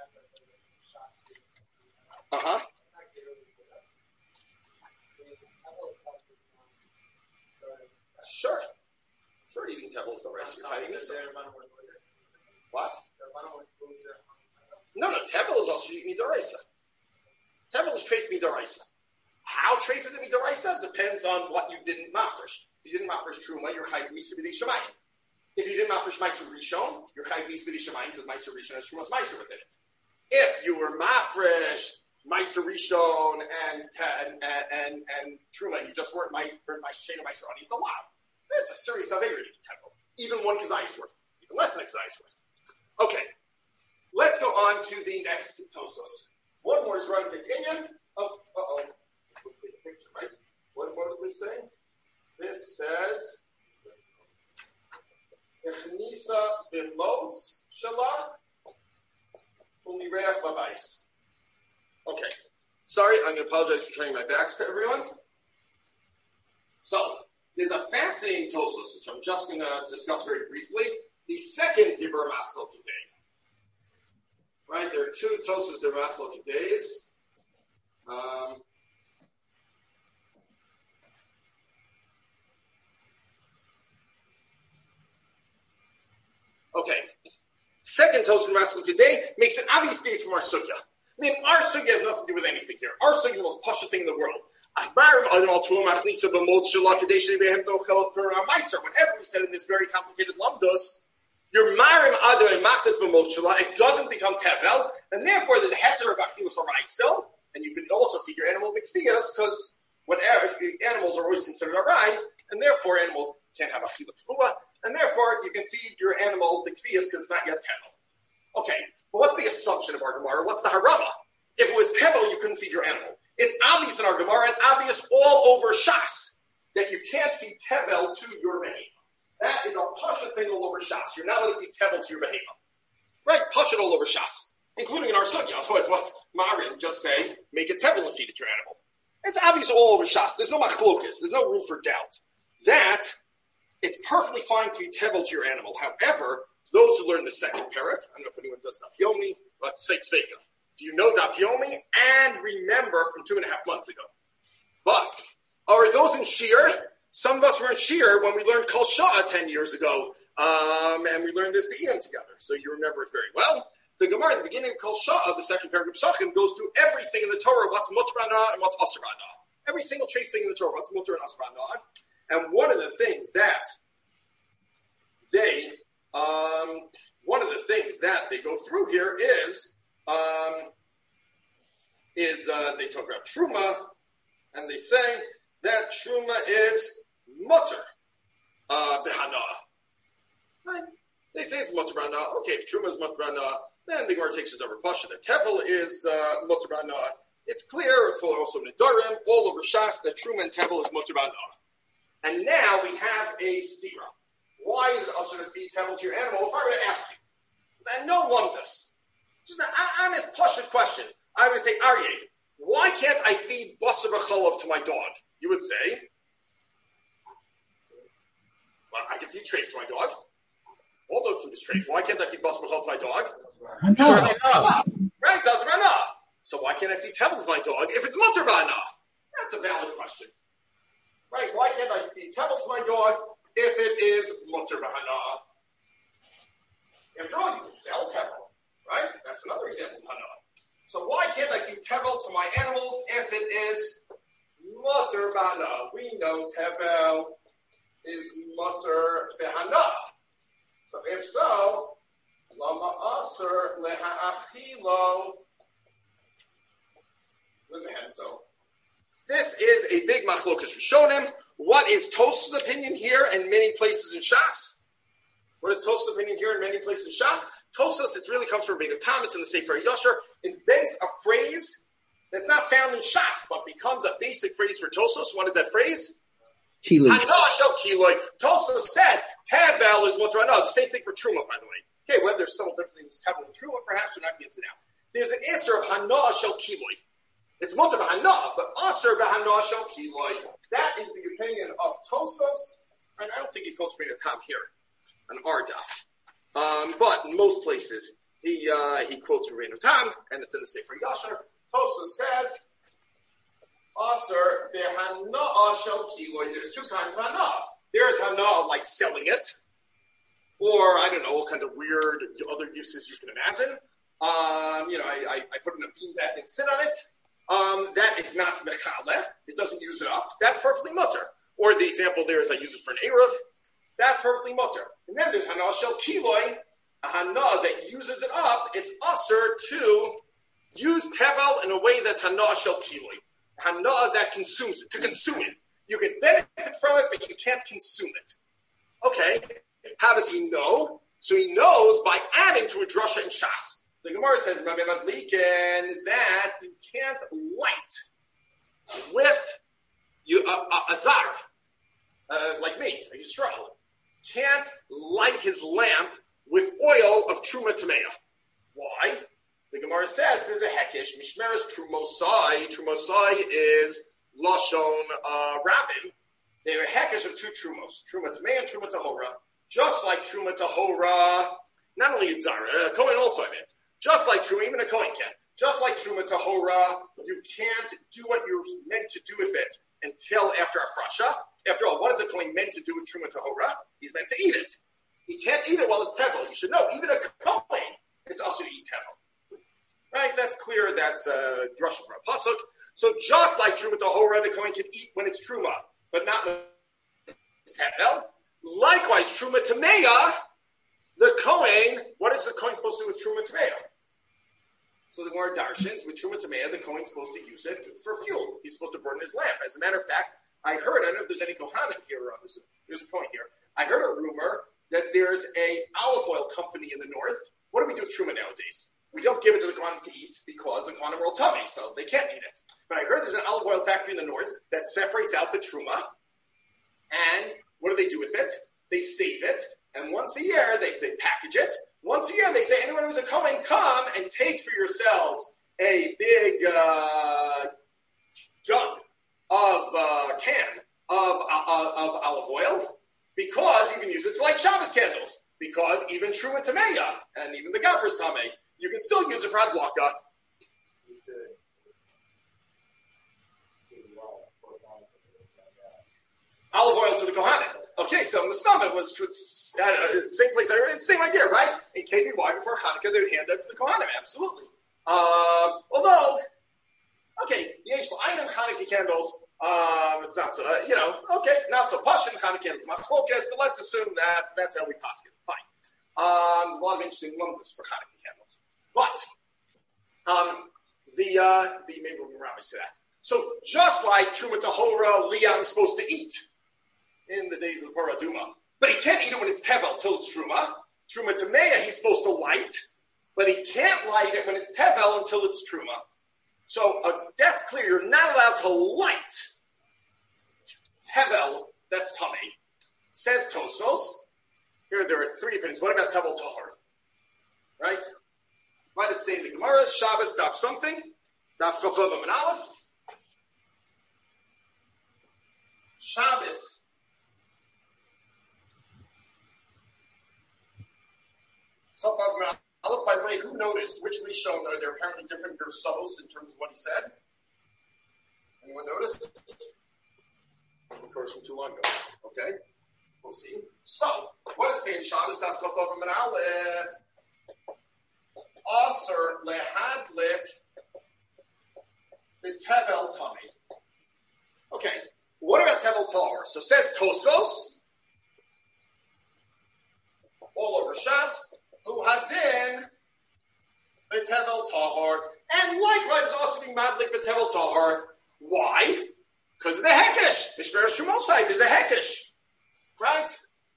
Uh-huh. Sure, eating Tevel is no rest. You're hiding this. What? No, Tevel is also eating Midoraisa. Tevel is treif Midoraisa. How treif is it Midoraisa? Depends on what you didn't mafresh. If you didn't mafresh Truma, you're chayv misa b'di shemayim. If you didn't mafresh Meiser Rishon, you're chayv misa b'di shemayim because Meiser Rishon has Trumas Meiser within it. If you were mafresh Meiser Rishon and Truma, and you just weren't Shena Meiser on, it's a lot. It's a serious aveira to eat Tevel. Even one kazayis worth, even less than a kazayis worth. Okay, let's go on to the next Tosos. One more is running the Kenyan. Oh. This was a picture, right? What did this say? This says, Echnisa b'motz shala u'nireach b'bayis. Okay. Sorry, I'm going to apologize for turning my backs to everyone. So, there's a fascinating Tosos, which I'm just going to discuss very briefly. The second Dibur Maskal Kedei. Right, there are two Tosos Dibur Maskal Kedeis. Okay. Second Tosos Dibur Maskal Kedei makes an obvious state from our Sugya. I mean, our Sugya has nothing to do with anything here. Our Sugya is the most posh thing in the world. Whatever we said in this very complicated lumdos, your marim adam and machtas b'motshela, it doesn't become tevel, and therefore there's a heter of achilus arai still, and you can also feed your animal b'kfiyas because animals are always considered arai, and therefore animals can't have achilus kfua, and therefore you can feed your animal b'kfiyas because it's not yet tevel. Okay, well, what's the assumption of our Gemara? What's the harama? If it was tevel, you couldn't feed your animal. It's obvious in our Gemara and obvious all over Shas that you can't feed tevel to your behemoth. That is a pasha thing all over Shas. You're not allowed to feed tevel to your behemoth. Right? Pasha all over Shas, including in our Sugya. Otherwise, what's Marin? Just say, make it tevel and feed it to your animal. It's obvious all over Shas. There's no machlokas. There's no room for doubt. That, it's perfectly fine to feed tevel to your animal. However, those who learn the second parak, I don't know if anyone does Daf Yomi, let's fake Sveka. Do you know Daf Yomi? And remember from 2.5 months ago. But are those in Shir? Some of us were in Shir when we learned Kol Sha'ah 10 years ago. And we learned this Be'iyam together. So you remember it very well. The Gemara at the beginning of Kol Sha'ah, the second paragraph of Psachim, goes through everything in the Torah, what's Mutrana and what's Asrana. Every single treif thing in the Torah, what's Mutter and Asrana. And one of the things that they go through here is is they talk about truma, and they say that truma is mutter behana. Right? They say it's mutter behana. Okay, if truma is mutter behana, then the Gemara takes a double pasha. The tevel is mutter behana. It's clear. It's also nedarim all over Shas that truma and tevel is mutter behana. And now we have a stira. Why is it also to feed tevel to your animal? If I were to ask you, and no one does. Just an honest, pashut question. I would say, Aryeh, why can't I feed basar b'cholov to my dog? You would say, well, I can feed treif to my dog. All dog food is treif. Why can't I feed basar b'cholov to my dog? Right, doesn't run up. So why can't I feed tevel to my dog if it's mutter b'ana? That's a valid question. Right, why can't I feed tevel to my dog if it is mutter b'ana? After all, you can sell tevel, right? That's another example of hana. So why can't I feed tevel to my animals if it is mutter b'hana? We know tevel is mutter b'hana. So if so, lama aser leha'achilo lebehento. This is a big machlokas rishonim. What is Tosaf's opinion here in many places in Shas? What is Tosaf's opinion here in many places in Shas? Tosafos, it really comes from Rabbeinu Tam. It's in the Sefer Yosher. Invents a phrase that's not found in Shas, but becomes a basic phrase for Tosafos. What is that phrase? Kiloi. Hanashel kiloi. Tosafos says tevel is mutter. No, the same thing for truma, by the way. Okay, whether there's some difference in tevel and truma, perhaps we're not getting to now. There's an answer of hanashel kiloi. It's mutter b'hana, but aser b'hanashel kiloi. That is the opinion of Tosafos, and I don't think he quotes Rabbeinu Tam here. An Ardaf. But in most places, he quotes Rabbeinu Tam, and it's in the Sefer Yasher. Tosafos says, Aser behana shel kiloi. There's two kinds of hana. There's hana like selling it, or I don't know, all kinds of weird other uses you can imagine. I put in a beanbag and sit on it. That is not mechaleh. It doesn't use it up. That's perfectly mutter. Or the example there is I use it for an eruv. That's perfectly mutter. And then there's hana shel kiloi, a hana that uses it up. It's aser to use tevel in a way that's hana shel kiloi. Hana that consumes it, to consume it. You can benefit from it, but you can't consume it. Okay, how does he know? So he knows by adding to a drasha in Shas. The Gemara says, that you can't light with a zar, like me, a Yisrael. Can't light his lamp with oil of Truma Tameya. Why? The Gemara says there's a hekesh. Mishmeres Trumosai. Trumosai is Lashon Rabbin. They're a hekesh of two Trumos. Truma Tameya and Truma Tahora. Just like Truma Tahora, not only in Zara, Kohen also I meant. Just like Truma, even a Kohen can. Just like Truma Tahora, you can't do what you're meant to do with it until after Afrasha. After all, what is a Kohen meant to do with Truma Tahora? He's meant to eat it. He can't eat it while it's tevel. You should know, even a Kohen is also to eat tevel. Right? That's clear. That's a drasha for a pasuk. So just like Truma Tahora, the Kohen can eat when it's Truma, but not when it's tevel. Likewise, Truma Tameya, the Kohen, what is the Kohen supposed to do with Truma Tameya? So the Gemara darshins, with Truma Tameya, the Kohen's supposed to use it for fuel. He's supposed to burn his lamp. As a matter of fact, I don't know if there's any Kohanim here on this. There's a point here. I heard a rumor that there's a olive oil company in the north. What do we do with Truma nowadays? We don't give it to the Kohanim to eat because the Kohanim are all tummy, so they can't eat it. But I heard there's an olive oil factory in the north that separates out the Truma. And what do they do with it? They save it. And once a year, they package it. Once a year, they say, anyone who's a Kohen, come and take for yourselves a big jug of can of olive oil, because you can use it to light Shabbos candles. Because even Truma Tameya and even the Gabras Tameh, you can still use it for Adlaka. Olive oil to the Kohanim. Okay, so in the stomach was the same place. Same idea, right? In KBY before Hanukkah, they would hand that to the Kohanim. Absolutely. Although, okay, Yesh L'Ayin Hanukkah candles. It's not so, not so posh in Hanukkah candles. Machlokas, but let's assume that that's how we pass it. Fine. There's a lot of interesting numbers for Hanukkah candles, but maybe we'll promise to that. So just like Truma Tahora, Liam is supposed to eat in the days of the Paraduma, but he can't eat it when it's Tevel till it's Truma. Truma Tameya, he's supposed to light, but he can't light it when it's Tevel until it's Truma. So that's clear. You're not allowed to light Tevel, that's Tummy. Says Tosfos. Here there are three opinions. What about Tevel Tahor? Right? Why does it say in the Gemara? Shabbos, daf something. Daf Chavav and Aleph. Shabbos. Chavav and Aleph, by the way, who noticed which Rishon are there apparently different Gersos in terms of what he said? Anyone notice? Of course, from too long ago. Okay? We'll see. So, what does it say in Shabbos, daf Chavav and Aleph? Aser lehadlik the Tevel Tummy. Okay, what about Tevel Tahor? So says Tosfos, all over Shas, who hadin the Tevel Tahor, and likewise also being madlik the Tevel Tahor. Why? Because of the Hekesh. The Shmeres Shemosai, there's a Hekesh, right?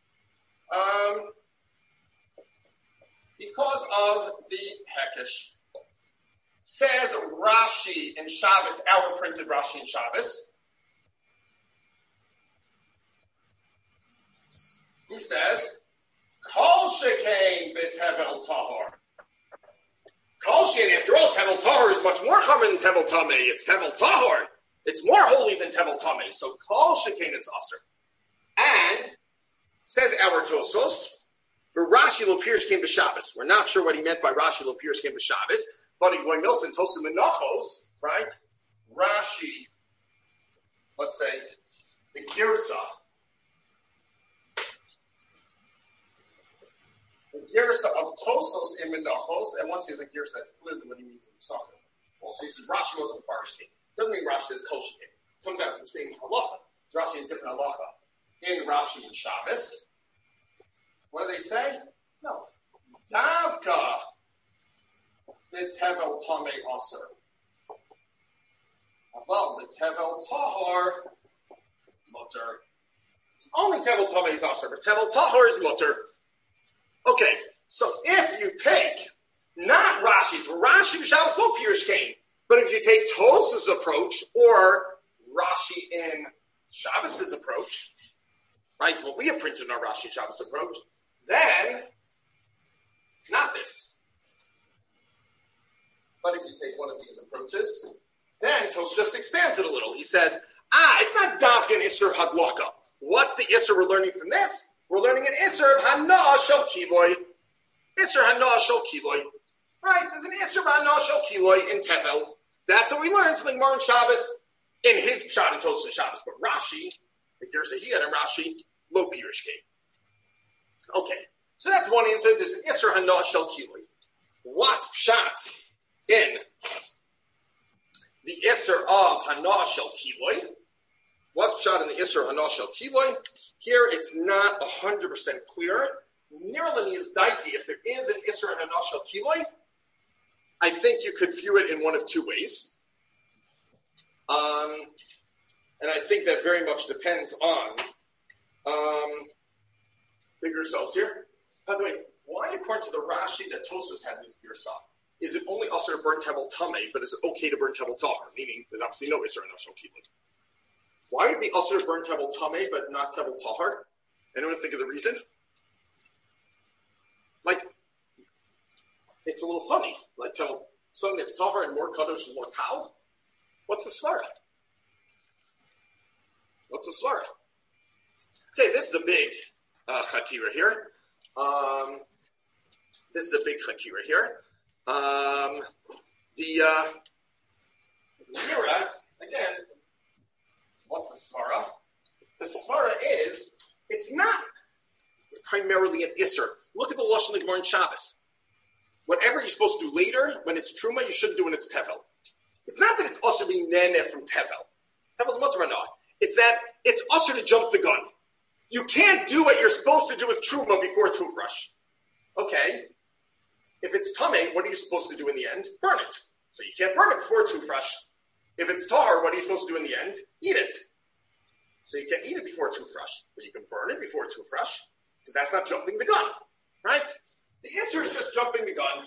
Because of the Hekesh. Says Rashi in Shabbos, our printed Rashi in Shabbos. He says, Kol shekain b'tevel tahor. Kol shein, after all, tevel tahor is much more common than tevel tamei. It's tevel tahor. It's more holy than tevel tamei. So kol shekain, it's aser. And, says our Tosfos, for Rashi lo Pirish came to Shabbos. We're not sure what he meant by Rashi lo Pirish came to Shabbos, but he's going Milson, Tosim Menachos, right? Rashi, let's say, the Girsa. The Girsa of Tosos in Menachos, and once he has a Girsa, that's clearly what he means in Pesachim. Well, so he says Rashi wasn't the Farish king. Doesn't mean Rashi says Kol Shekin. It comes out to the same halacha. It's Rashi in different halacha. In Rashi and Shabbos. What do they say? No. Davka the Tevel Tamei Aser. Aval the Tevel Tahor Mutter. Only Tevel Tamei is Aser, but Tevel Tahor is Mutter. Okay, so if you take not Rashi's, Rashi Shabbos no Pirish came, but if you take Tos's approach or Rashi in Shabbos' approach, right? What we have printed in our Rashi Shabbos approach, then not this. But if you take one of these approaches, then Tos just expands it a little. He says, it's not Davkin Isser Hadlaka. What's the Isser we're learning from this? We're learning an Isser of Hana Shel Kiloy. Isser Hana Shel Kiloy. Right? There's an Isser of Hana Shel Kiloy in Tevel. That's what we learned from the Gemara in Shabbos in his Pshat and Tos and Shabbos. But Rashi, the Gersa he had in Rashi, Lo Pirish came. Okay. So that's one answer. There's an Isser Hana Shel Kiloy. What's Pshat in the Isser of Hana Shel Kiloy? What's Pshat in the Isser Hana Shel Kiloy? Here it's not 100% clear. Nearly is daiti. If there is an Isser Hana Shel Kiloy, I think you could view it in one of two ways. And I think that very much depends on the Gersos here. By the way, why, according to the Rashi, that Tosfos had this Gersa? Is it only Asr to burn Tevel Tamei, but is it okay to burn Tevel Tahor? Meaning, there's obviously no Isser Hana Shel Kiloy. Why would it be Asr to burn Tevel Tamei, but not Tevel Tahor? Anyone think of the reason? Like, it's a little funny. Like, Tevel, something that's Tahor and more Kadosh and more Kal? What's the svara? What's the svara? Okay, this is a big chakira here. This is a big chakira here. The Mira, again, what's the svara? The svara is, it's not primarily an Isser. Look at the Lashon Gemara in Shabbos. Whatever you're supposed to do later, when it's Truma, you shouldn't do when it's Tevel. It's not that it's Asr being Neneh from Tevel. Tevel L'Matarana. It's that it's Asr to jump the gun. You can't do what you're supposed to do with Truma before it's Hufresh. Okay. If it's Tameh, what are you supposed to do in the end? Burn it. So you can't burn it before it's too fresh. If it's tahar, what are you supposed to do in the end? Eat it. So you can't eat it before it's too fresh, but you can burn it before it's too fresh, because that's not jumping the gun, right? The Isser is just jumping the gun.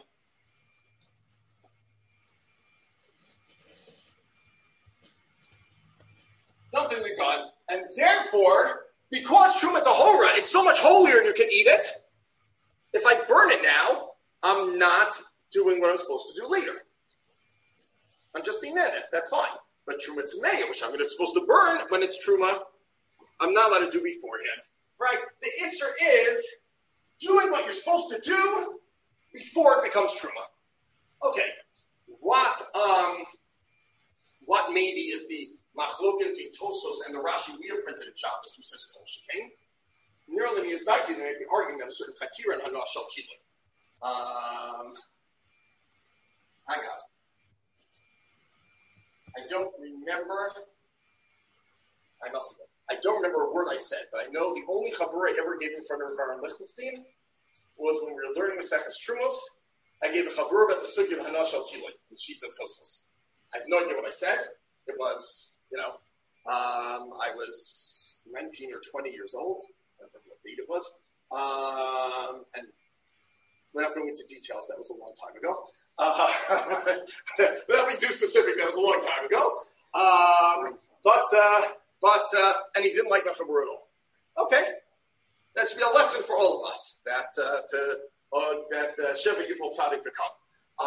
Jumping the gun, and therefore, because Truma Tahora is so much holier and you can eat it, if I burn it now, I'm not doing what I'm supposed to do later. I'm just being in it. That's fine. But Truma Tameya, which I'm supposed to burn when it's Truma, I'm not allowed to do beforehand. Right? The Isser is doing what you're supposed to do before it becomes Truma. Okay. What maybe is the Machlokas, the Tosos, and the Rashi we have printed in Shabbos, who says Kol Shekain? Nearly is Daiki, they may be arguing that a certain Kakira and Hanash Shal Kiloi. I don't remember. I don't remember a word I said, but I know the only chavur I ever gave in front of Baron Lichtenstein was when we were learning the Seches Trumos. I gave a chavur about the sugya of Hanash Al Kiloi, the sheet of Tosfos. I have no idea what I said. It was, I was 19 or 20 years old. I don't remember what date it was. And without going into details, that was a long time ago. Without being too specific, that was a long time ago. And he didn't like the chabur at all. Okay, that should be a lesson for all of us that Sheva Yipol Tzadik to come.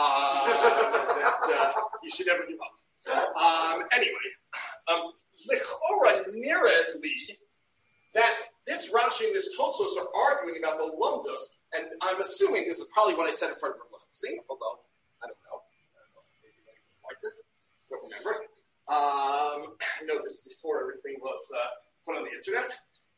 That you should never give up. Anyway, L'chora nearly that this Rashi and this Tosos are arguing about the lumdus, and I'm assuming this is probably what I said in front of Lichtenstein, although I don't know. Maybe I liked it. Don't remember. I know this before everything was put on the internet.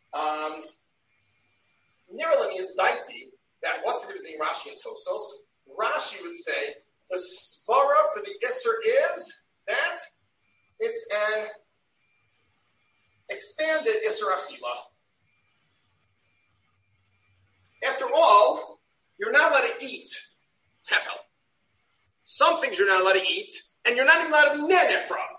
Nearly is daiti that what's the difference between Rashi and Tosos? Rashi would say the svara for the Isser is that it's an expanded Isser Achila. After all, you're not allowed to eat tefel. Some things you're not allowed to eat, and you're not even allowed to be nene from.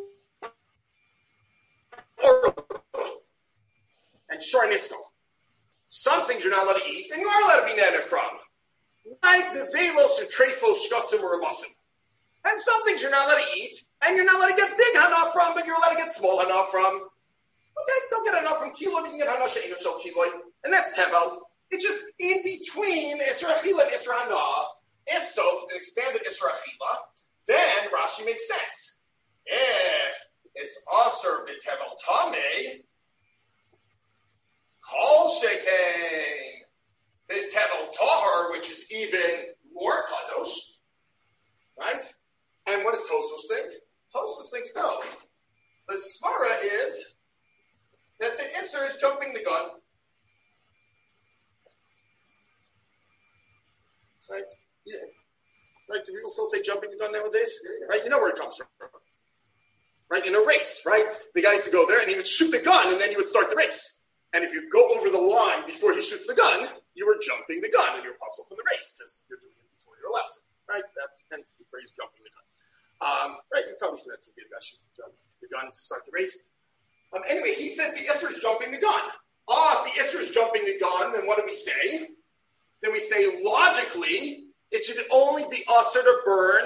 And shornisko. Some things you're not allowed to eat, and you are allowed to be nene from. Like the velos and trefos, shkotzim, or amasim. And some things you're not allowed to eat, and you're not allowed to get big hana from, but you're allowed to get small hana from. Okay, don't get hana from kilo, you can get hana she'enu shel kilo, and that's tevel. It's just in between Isra Achila and Isra Hana. If so, if it's an expanded Isra Achila, then Rashi makes sense. If it's Aser b'tevel tamei, Kol Shekain b'tevel tahar, which is even more kadosh, right? And what does Tosos think? Tosos thinks no. The svara is that the Isser is jumping the gun. Right? Yeah. Right? Do people still say jumping the gun nowadays? Right? You know where it comes from. Right? In a race, right? The guy used to go there and he would shoot the gun and then you would start the race. And if you go over the line before he shoots the gun, you were jumping the gun and you're puzzled from the race because you're doing it before you're allowed to. Right? That's hence the phrase jumping the gun. Right? You've probably seen that some guy shoots the gun to start the race. Anyway, he says the Isser is jumping the gun. If the Isser is jumping the gun, then what do we say? Then we say logically it should only be usher to burn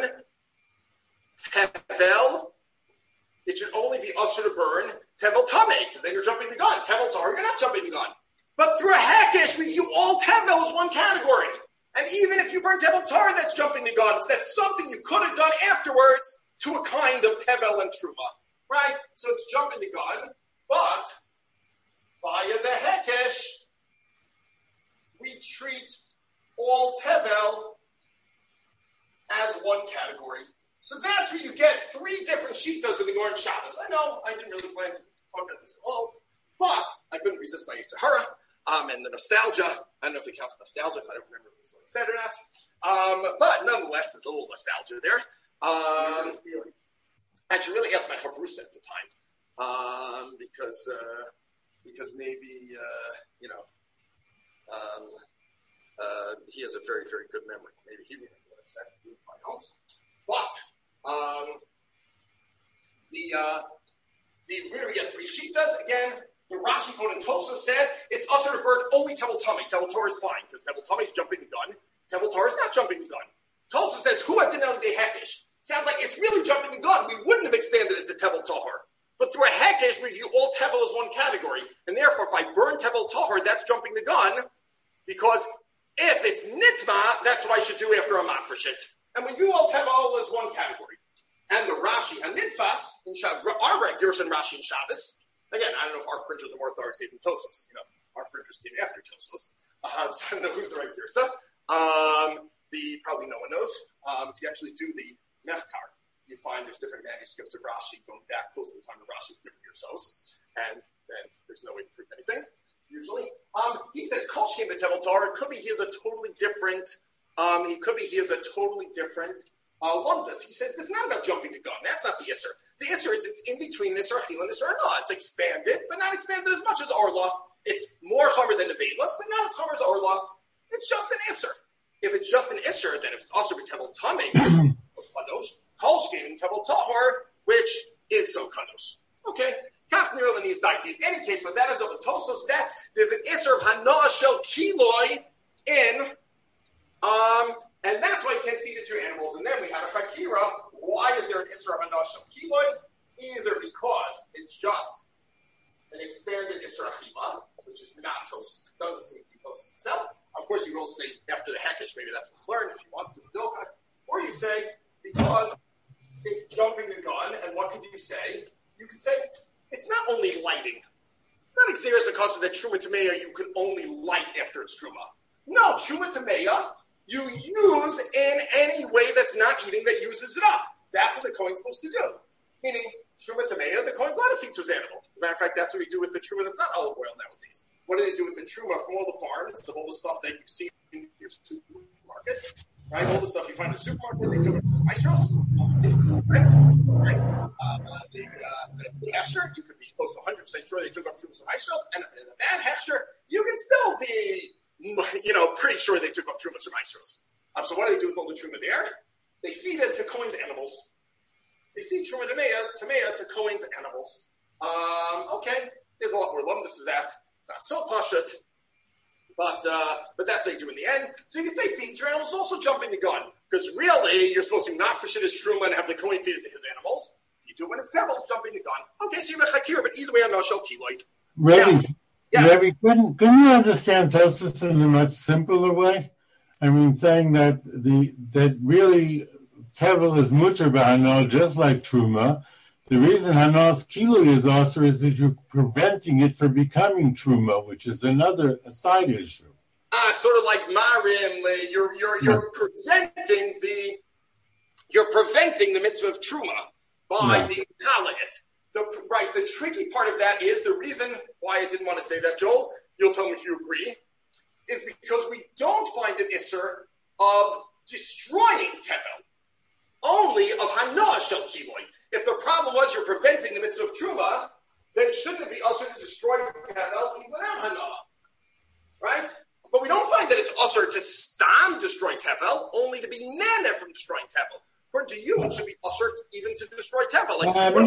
tevel. It should only be usher to burn tevel tamei, because then you're jumping the gun. Tevel tar, you're not jumping the gun. But through a hekesh, we view all tevel as one category. And even if you burn tevel tar, that's jumping the gun. That's something you could have done afterwards to a kind of tevel and truma. Right? So it's jumping the gun, but via the hekesh, we treat all tevel as one category. So that's where you get three different shitas in the Orange Shabbos. I know I didn't really plan to talk about this at all, but I couldn't resist my Yitzhahara and the nostalgia. I don't know if it counts nostalgia, if I don't remember if it's what I said or not. But nonetheless, there's a little nostalgia there. I should really ask my Chavrusa at the time because maybe, he has a very, very good memory. Maybe he remembers what I said. I don't. But Where do we get 3 shitas? Again, the Rashi quote in Tosfos says it's usher to burn only Tevel Tummy. Tevel Torah is fine because Tevel Tummy is jumping the gun. Tevel Torah is not jumping the gun. Tosfos says who had dinel de hekesh. Sounds like it's really jumping the gun. We wouldn't have expanded it to Tevel Tahor. But through a hekesh, we view all Tevel as one category. And therefore, if I burn Tevel Tahor, that's jumping the gun. Because if it's nitma, that's what I should do after a mafresh it. And we view all Tevel as one category. And the Rashi HaNidfas, our regulars in Rashi and Shabbos, again, I don't know if our printers are more authoritative than Tosfos. Our printers came after Tosfos. So I don't know who's the right Girsa. Probably no one knows. If you actually do the Mefkar, you find there's different manuscripts of Rashi going back close to the time of Rashi with different Girsos. And then there's no way to prove anything, usually. He says, Kol Shem B'Tevel Torah. It could be he has a totally different Lumdus. He says this is not about jumping the gun. That's not the Isser. The Isser is it's in between Isser Achila and Isser Hana. It's expanded, but not expanded as much as Orla. It's more Chomer than Nevelas, but not as Chomer as Orla. It's just an Isser. If it's just an Isser, then if it's also B'Tevel Tamei, which is Kadosh, Kolshkein and Tevel Tahor, which is so Kadosh. Okay? Kach Nirlan is Daiti. In any case, with that, a double Tosos that there's an Isser of Hana Shel Kiloi in and that's why you can't feed it to your animals. And then we had a Fakira. Why is there an Isra of Hanosh Kiloid? Either because it's just an expanded Isra Chima, which is not toast, doesn't seem to be toast itself. Of course, you will say after the Hekesh, maybe that's what we learned if you want to, or you say because it's jumping the gun. And what could you say? You could say it's not only lighting. It's not Xeris Akasa that Truma Tameya you can only light after it's Truma. No, Truma Tameya you use in any way that's not eating that uses it up. That's what the Kohen's supposed to do. Meaning, Truma Tameya, the Kohen's allowed to feed to his animal. As a matter of fact, that's what we do with the Truma that's not olive oil nowadays. What do they do with the Truma from all the farms, all the stuff that you see in your supermarket, right? All the stuff you find in the supermarket, they took it from Maestros, right? The Hechsher, you could be close to 100% sure they took off Truma from Maestros, and if it is a bad Hechsher, you can still be pretty sure they took off Truma or Maestros. So what do they do with all the Truma there? They feed it to Kohen's animals. They feed Truma Tameya to Kohen's animals. Okay, there's a lot more lumdus to that. It's not so pashut, but that's what they do in the end. So you can say feed your animals, also jumping the gun. Because really, you're supposed to not fish it as Truma and have the Kohen feed it to his animals. If you do it when it's terrible, jumping the gun. Okay, so you have a Chakir, but either way, I'm not shel Kiloid. Yes. Rebbe, couldn't you understand Tosfos in a much simpler way? I mean, saying that really Tevel is mutter b'Hana, just like Truma. The reason Hana's kilo is also is that you're preventing it from becoming Truma, which is a side issue. Sort of like Marim, you're preventing the mitzvah of Truma by being Kala it. The tricky part of that is the reason why I didn't want to say that, Joel, you'll tell me if you agree, is because we don't find an Isser of destroying Tevel, only of Hana Shel Kiloi. If the problem was you're preventing the mitzvah of Truma, then shouldn't it be usher to destroy Tevel even without Hana? Right? But we don't find that it's usher to stam destroy Tevel, only to be nana from destroying Tevel. According to you, it should be usher even to destroy Tevel.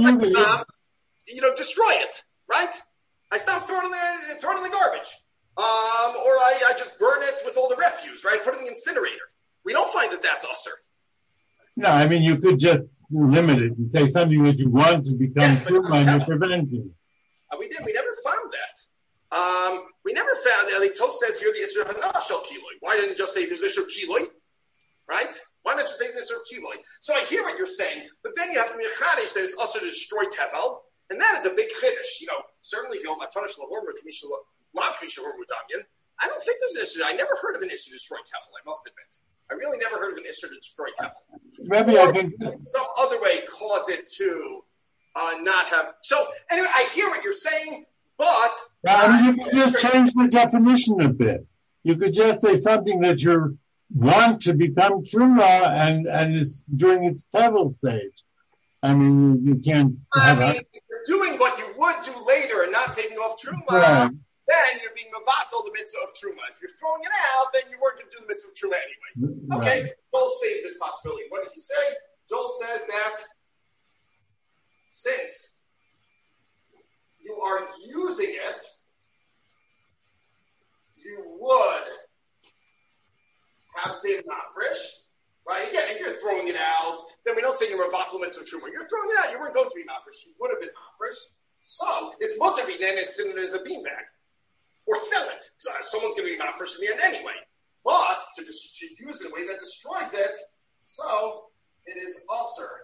Destroy it, right? I stop throw it in the garbage. Or I just burn it with all the refuse, right? Put it in the incinerator. We don't find that that's usher. No, I mean, you could just limit it and say something that you want to become Truma and you're preventing. We never found that. We never found that. Like Tos says here, the Isra Hana Shel Kiloi. Why didn't it just say there's Isra Kiloi? Right? Why not just say there's Isra Kiloi? So I hear what you're saying, but then you have to be a chadish that is also to destroy Tevel, and that is a big chiddush. Certainly if you don't Matanish Lahorma Kamisha Lav Kamisha Hormu Damyan, I don't think there's an issue. I never heard of an issue to destroy Tevel, I must admit. I really never heard of an issue to destroy Tevel. Maybe I think some other way cause it to not have. So anyway, I hear what you're saying, but you could just change the definition a bit. You could just say something that you want to become Truma and it's during its Tevel stage. I mean, you can't. If you're doing what you would do later and not taking off Truma, then you're being mevatel the mitzvah of Truma. If you're throwing it out, then you weren't going to do the mitzvah of Truma anyway. Okay, we'll save this possibility. What did he say? Joel says that since you are using it, you would have been mafresh, right? Again, if you're throwing it out, then we don't say you're a vachal mitzvah truma. You're throwing it out. You weren't going to be mafresh. You would have been mafresh. So it's mutter be then it's seen it as a beanbag. Or sell it. So someone's going to be mafresh in the end anyway. But to use it in a way that destroys it, so it is usher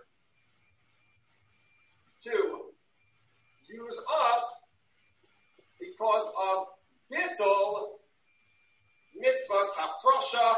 to use up because of bittul mitzvahs hafrasha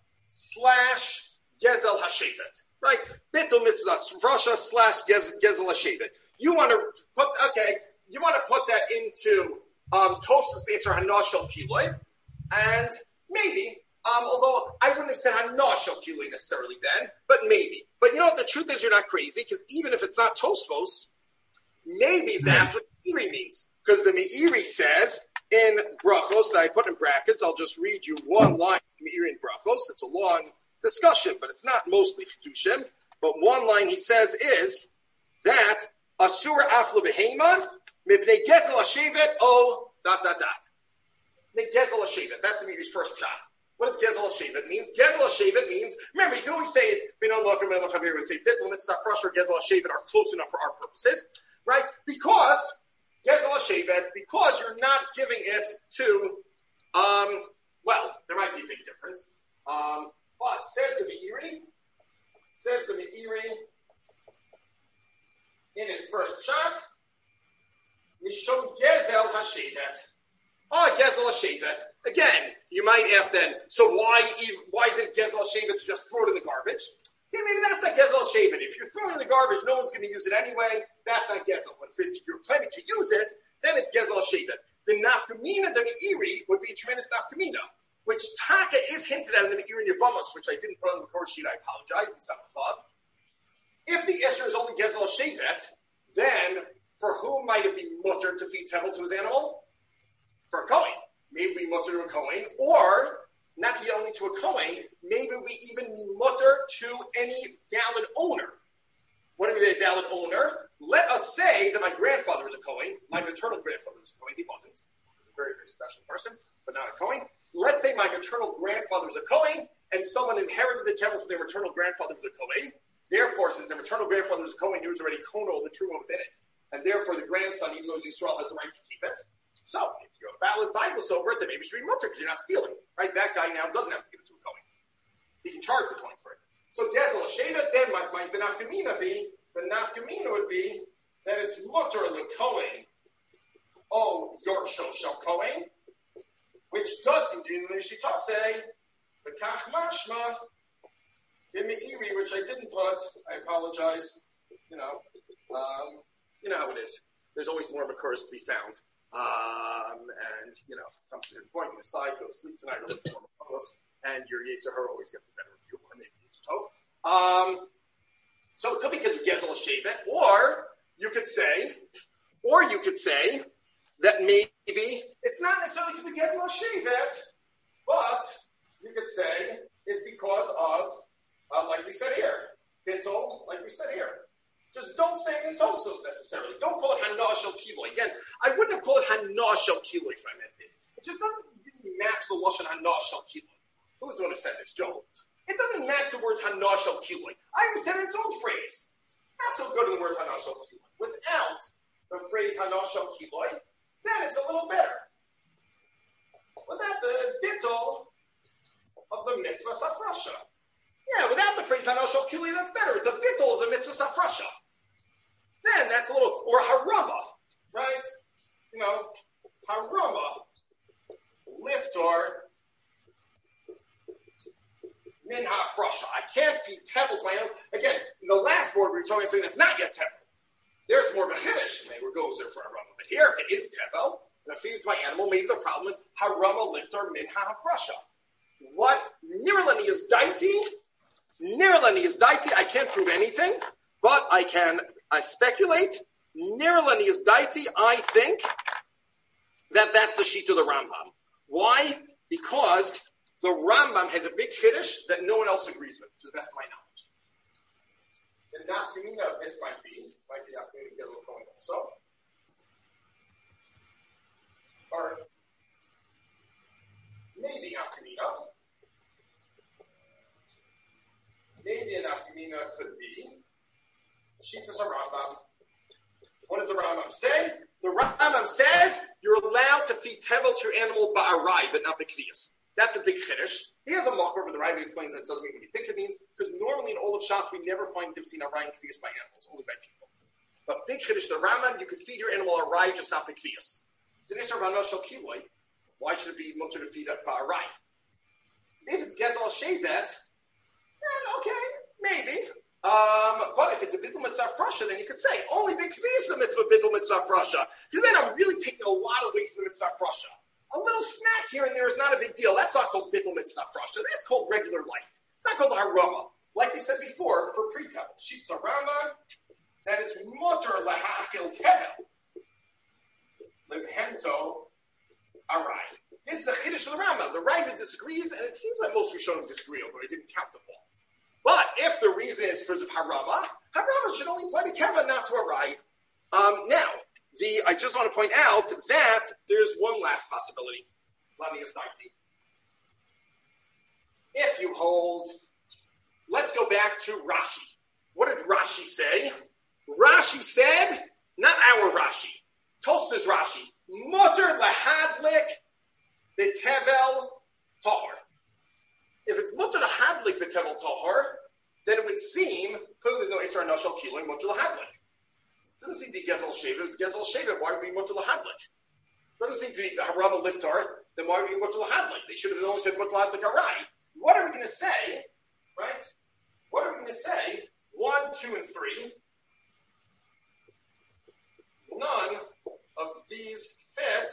/ gezel hashevet. Right? Bittul mitzvahs hafrasha / gezel hashevet. You want to put that into Tosas Deser Hanashal Kiloi, and maybe, although I wouldn't have said Hanashal Kiloi necessarily then, but maybe. But you know what? The truth is, you're not crazy, because even if it's not Tosfos, maybe that's what Meiri means. Because the Meiri says in Brachos, that I put in brackets, I'll just read you one line from Meiri in Brachos. It's a long discussion, but it's not mostly Chidushim. But one line he says is that Asura Afla Behema, Mipnei Gezel Hashevet, Mipnei Gezel Hashevet. That's the Meiri's first shot. What does Gezel Hashevet means? Gezel Hashevet means, remember, you can always say it, we would say Bittul Mitzvah Fresh or Gezel Hashevet are close enough for our purposes, right? Because Gezel Hashevet, because you're not giving it to, there might be a big difference. But says the Meiri, in his first shot, Mishum Gezel Hashevet. Gezel Hashevet. Again, you might ask then, so why isn't Gezel Hashevet to just throw it in the garbage? Yeah, maybe that's not Gezel Hashevet. If you're throwing it in the garbage, no one's going to use it anyway. That's not Gezel. But if you're planning to use it, then it's Gezel Hashevet. The nafkamina, the Meiri, would be a tremendous nafkamina, which Taka is hinted at in the Meiri Yevamos, which I didn't put on the course sheet. I apologize. In some above. If the Isser is only Gezel Hashevet, then for whom might it be mutter to feed tevel to his animal? For a Kohen. Maybe we mutter to a Kohen, or not only to a Kohen, maybe we even mutter to any valid owner. What do you mean a valid owner? Let us say that my grandfather was a Kohen, my maternal grandfather was a Kohen, he wasn't. He was a very, very special person, but not a Kohen. Let's say my maternal grandfather was a Kohen, and someone inherited the temple from their maternal grandfather was a Kohen. Therefore, since their maternal grandfather was a Kohen, he was already Kono, the truma within it. And therefore, the grandson, even though he's Yisrael, has the right to keep it. So, if you have valid Bibles over it, then maybe you should be mutter because you're not stealing. Right? That guy now doesn't have to give it to a Kohen. He can charge the Kohen for it. So, Gezel Hashevet, then the nafkamina would be that it's mutter the Kohen, Yorsho Shel Kohen, which does seem to be in the Shita say, the Kach Mashma, in Meiri, which I didn't put, I apologize. You know how it is. There's always more Makuras to be found. And, comes to the point, you decide, go to sleep tonight, or look for more Makuras, and your Yetzer Hara always gets a better review, or maybe Yetzer Tov. So it could be because of Gezel Hashevet, or you could say that maybe it's not necessarily because of Gezel Hashevet, but you could say it's because of like we said here, Bittul, like we said here. Just don't say it in Tosos necessarily. Don't call it Hanashal Kiloi. Again, I wouldn't have called it Hanashal Kiloi if I meant this. It just doesn't really match the Lashon Hanashal Kiloi. Who was the one who said this? Joel. It doesn't match the words Hanashal Kiloi. I even said its own phrase. Not so good in the words Hanashal Kiloi. Without the phrase Hanashal Kiloi, then it's a little better. Without the Bittul of the mitzvah Safrasha. Yeah, without the phrase Hanashal Kiloi, that's better. It's a bittul of the mitzvah Safrasha. Then that's a little, or Harama, right? Harama, liftor, min ha'afrasha. I can't feed tevel to my animals. Again, in the last board, we were talking about something that's not yet tevel. There's more of a chiddush, and maybe goes there for Harama. But here, if it is tevel, and I feed it to my animal, maybe the problem is Harama, liftor, min ha'afrasha. What Nirlani is daiti? I can't prove anything, but I speculate. Nirlani is daiti. I think that that's the sheet of the Rambam. Why? Because the Rambam has a big chiddush that no one else agrees with, to the best of my knowledge. The nafkamina of this might be nafkamina to get a little going also. Or maybe nafkamina. Maybe a nafkamina could be Shitas Rambam. What does the Rambam say? The Rambam says you're allowed to feed tevel to your animal ba'arai, but not b'kviyas. That's a big chiddush. He has a machor, but the Rambam explains that it doesn't mean what you think it means, because normally in all of Shas we never find difference in arai and kviyas by animals, only by people. But big chiddush, the Rambam, you can feed your animal arai, just not b'kviyas. Why should it be mutter to feed up ba'arai? If it's gezel shevet, then okay, maybe. But if it's a bittul mitzvah frasha, then you could say only big kviyas mitzvah bittul mitzvah frasha, because then I'm really taking a lot away from the mitzvah frasha. A little snack here and there is not a big deal. That's not called bittul mitzvah frasha. That's called regular life. It's not called harama. Like we said before, for pre-tevel, sheets harama, that it's mutter lahachil tevel levhento arai. This is the chiddush of the Rambam. The Rambam disagrees, and it seems like most Rishonim disagree, although I didn't count them all. But if the reason is for harama should only apply to keva, not to arai. Now, I just want to point out that there's one last possibility. If you hold, let's go back to Rashi. What did Rashi say? Rashi said, not our Rashi, Tosafos Rashi, mutter lahadlik b'tevel tahor. If it's mutter lahadlik b'tevel tahor, then it would seem clearly no Isra Nashal Kilo mutter lahadlik. It doesn't seem to be gezel shevet. If it's gezel shevet, why would it be mutter lahadlik? It doesn't seem to be harama liftar. Then why would it be mutter lahadlik? They should have only said mutter lahadlik arai. What are we going to say? Right? What are we going to say? 1, 2, and 3. None of these fit.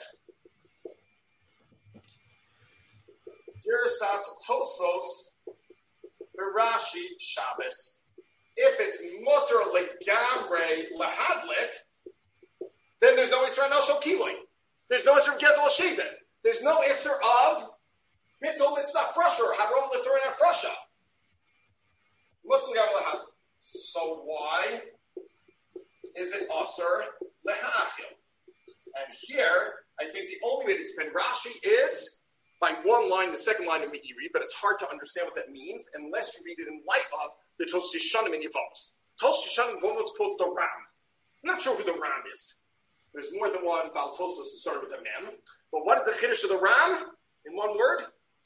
Girsat Tosafos Rashi Shabbos. If it's mutter legamre lahadlik, then there's no isser nashal kiloi. There's no isser of gezel shevet. There's no isser of bittul mitzvah frasha or harom liftorin frasha. Mutter legamre lahadlik. So why is it asur lehachil? And here, I think the only way to defend Rashi is by one line, the second line of Meiri, but it's hard to understand what that means unless you read it in light of the Tosafos Yeshanim and Yevamos. Tosafos Yeshanim and Yevamos quotes the Ram. I'm not sure who the Ram is. There's more than one Baal Tosafos who started with a mem. But what is the chiddush of the Ram? In one word?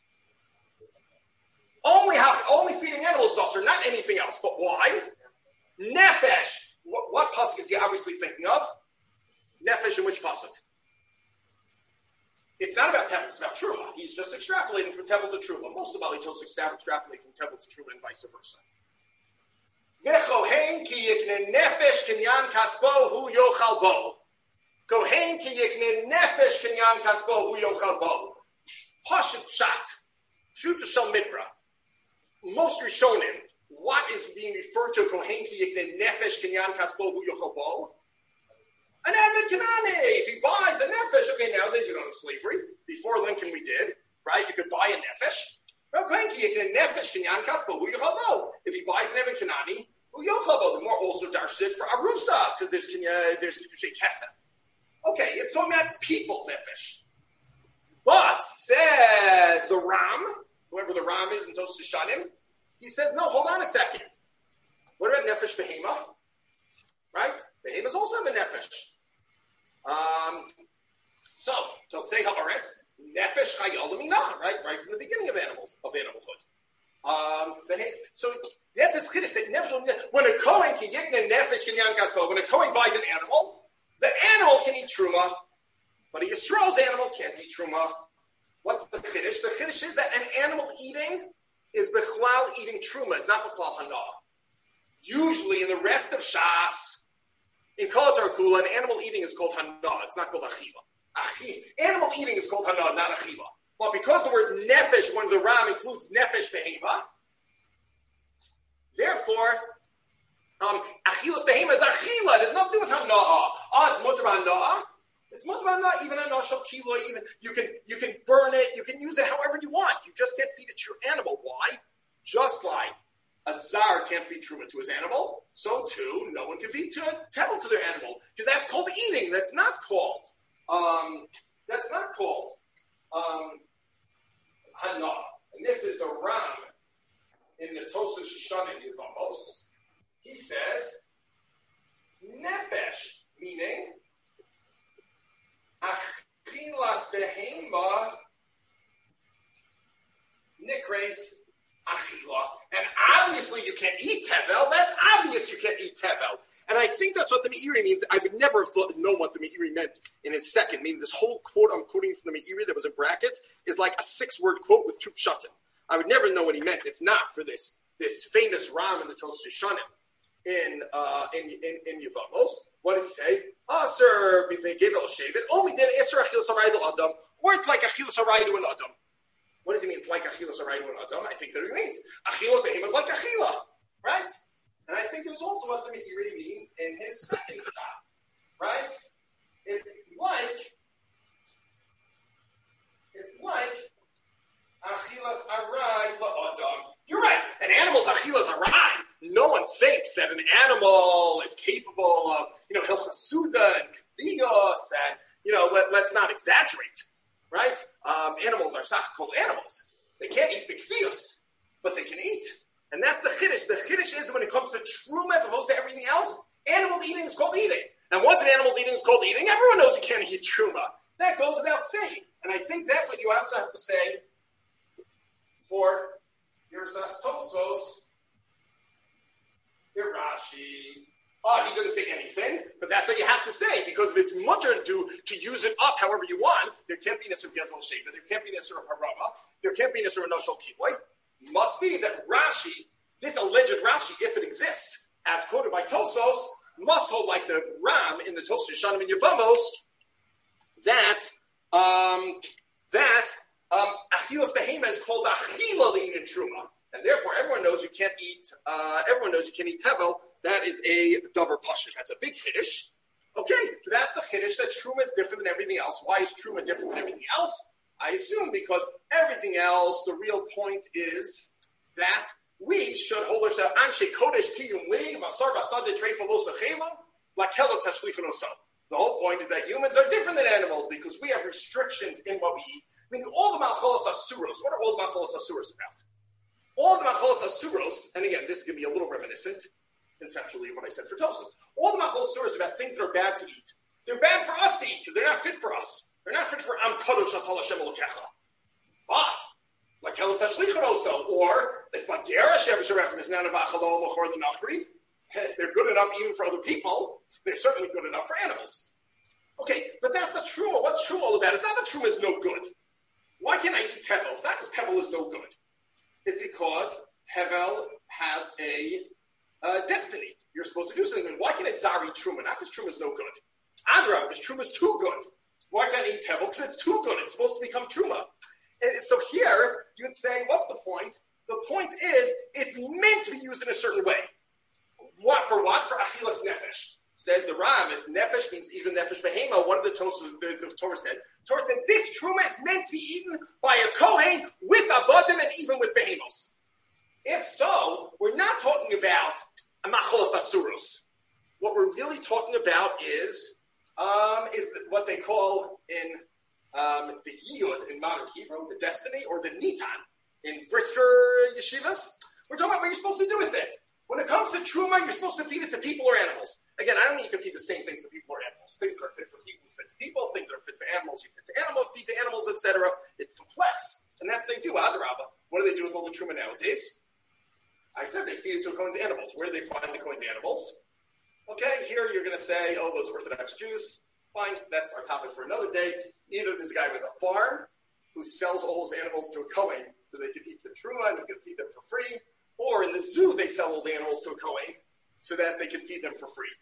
Only feeding animals, Dusser, not anything else. But why? Nefesh. What pasuk is he obviously thinking of? Nefesh in which pasuk? It's not about tevel, it's about truma. He's just extrapolating from tevel to truma. Most of Bali Tosafos extrapolate from tevel to truma and vice versa. V'chohen ki yikne nefesh kinyan kasbo hu yochal bo. Kohen ki yikne nefesh kinyan kasbo hu yochal bo. Pashut shat. Shut shel mikra. Most Rishonim, what is being referred to Kohen ki yikne nefesh kinyan kasbo hu yochal bo? An Eved Kanani. If he buys a nefesh, okay, nowadays we don't have slavery. Before Lincoln we did, right? You could buy a nefesh. If he buys an Eved Kanani, the more also darshes it for Arusa, because there's Kesef. Okay, it's talking about people nefesh. But says the Ram, whoever the Ram is in Tosafos Yeshanim, he says, no, hold on a second. What about nefesh behema? Right? Behema is also in the nefesh. So say haaretz nefesh chayil lemina, right from the beginning of animalhood. So that's his chiddush that when a kohen can yikne nefesh kinyan kaspo, when a kohen buys an animal, the animal can eat truma, but a Yisrael's animal can't eat truma. What's the chiddush? The chiddush is that an animal eating is bechlal eating truma. It's not bechlal hana. Usually in the rest of Shas, in Kol Kula, an animal eating is called hana. It's not called achiva. Animal eating is called hana, not achiva. But because the word nefesh, when the Ram includes nefesh behema, therefore, achilas behema is achila. There's nothing to do with hana. It's mutar hana. It's mutar hana, even hana shel kilo. Even you can burn it. You can use it however you want. You just can't feed it to your animal. Why? Just like a zar can't feed truma to his animal, so can feed tevel to their animal because that's called eating. That's not called hana. And this is the Ram in the Tosas Shoshanim Yevamos. He says nefesh, meaning achilas behema nikres achila. And obviously you can't eat tevel. That's obvious you can't eat tevel. And I think that's what the Meiri means. I would never have known what the Meiri meant in his second. Meaning this whole quote I'm quoting from the Meiri that was in brackets is like a 6-word quote with two pshatim. I would never know what he meant if not for this famous Ram in the Tosas Shoshanim in Yevamos. What does he say? Sir, they gave it shaved. Only did Isra Achilas Haraydu Adam, or it's like Achilas Haraydu and Adam. What does he mean? It's like Achilas Haraydu and Adam. I think that it means Achilas Behema is like Achila, right? And I think this is also what the Meiri means in his second shot, right? It's like Achilas Aray la'adam. You're right. An animal's Achilas Aray. No one thinks that an animal is capable of, Hilchas Suda and Kvios and, let's not exaggerate, right? Animals are sach-kol animals. They can't eat b'kvios, but they can eat. And that's the chiddush. The chiddush is that when it comes to truma as opposed to everything else, animal eating is called eating. And once an animal's eating is called eating, everyone knows you can't eat truma. That goes without saying. And I think that's what you also have to say for your Tosfos, your Rashi. He didn't say anything, but that's what you have to say, because if it's mutter to use it up however you want, there can't be Nisr of Yezel Sheva, there can't be Nisr of Harama, there can't be Nisr of Noshal Kiboy. Must be that Rashi, this alleged Rashi, if it exists, as quoted by Tosos, must hold like the Ram in the Tosas Shoshanim and Yevamos, that Achilas Behema is called Achila Lein and Truma, and therefore everyone knows you can't eat. Tevel. That is a davar pashut. That's a big chiddush. Okay, that's the chiddush that Truma is different than everything else. Why is Truma different than everything else? I assume because everything else, the real point is that we should hold ourselves anshe kodesh tiyum li masar basade treifalosa chela lakelav tashlichon osam. The whole point is that humans are different than animals because we have restrictions in what we eat. I mean, all the machalos asuros. What are all the machalos asuros about? All the machalos asuros, and again, this is going to be a little reminiscent conceptually of what I said for Tosfos. All the machalos asuros are about things that are bad to eat. They're bad for us to eat because they're not fit for us. They're not fit for Am Kadosh Atal Hashem Elokecha. But like Kelav Tashlichon also, or the Fagera Shevasharef is Nanavachalom or the Nachri. They're good enough even for other people. They're certainly good enough for animals. Okay, but that's not truma. What's truma all about? It's not that truma is no good. Why can't I eat tevel? It's not because tevel is no good. It's because tevel has a destiny. You're supposed to do something good. Why can't I zari truma? Not because truma is no good. Adra, because truma is too good. Why can't I eat tevel? Because it's too good. It's supposed to become truma. And so here, you would say, what's the point? The point is, it's meant to be used in a certain way. What? For achilas nefesh. Says the Ram, if nefesh means even nefesh behema, what did the Torah said? The Torah said, this truma is meant to be eaten by a kohen with avodim and even with behemos. If so, we're not talking about machalos asuros. What we're really talking about is what they call in the yiyud in modern Hebrew, the destiny, or the nitan in Brisker yeshivas. We're talking about what you're supposed to do with it. When it comes to truma, you're supposed to feed it to people or animals. Again, I don't mean you can feed the same things to people or animals. Things that are fit for people, fit to people. Things that are fit for animals, you feed to animals, etc. It's complex. And that's what they do. Adarabba. What do they do with all the truma nowadays? I said they feed it to the Kohen's animals. Where do they find the Kohen's animals? Okay, here you're going to say, those Orthodox Jews. Fine, that's our topic for another day. Either this guy has a farm who sells all his animals to a Kohen so they can eat the truma and they can feed them for free. Or in the zoo, they sell all the animals to a Kohen so that they can feed them for free.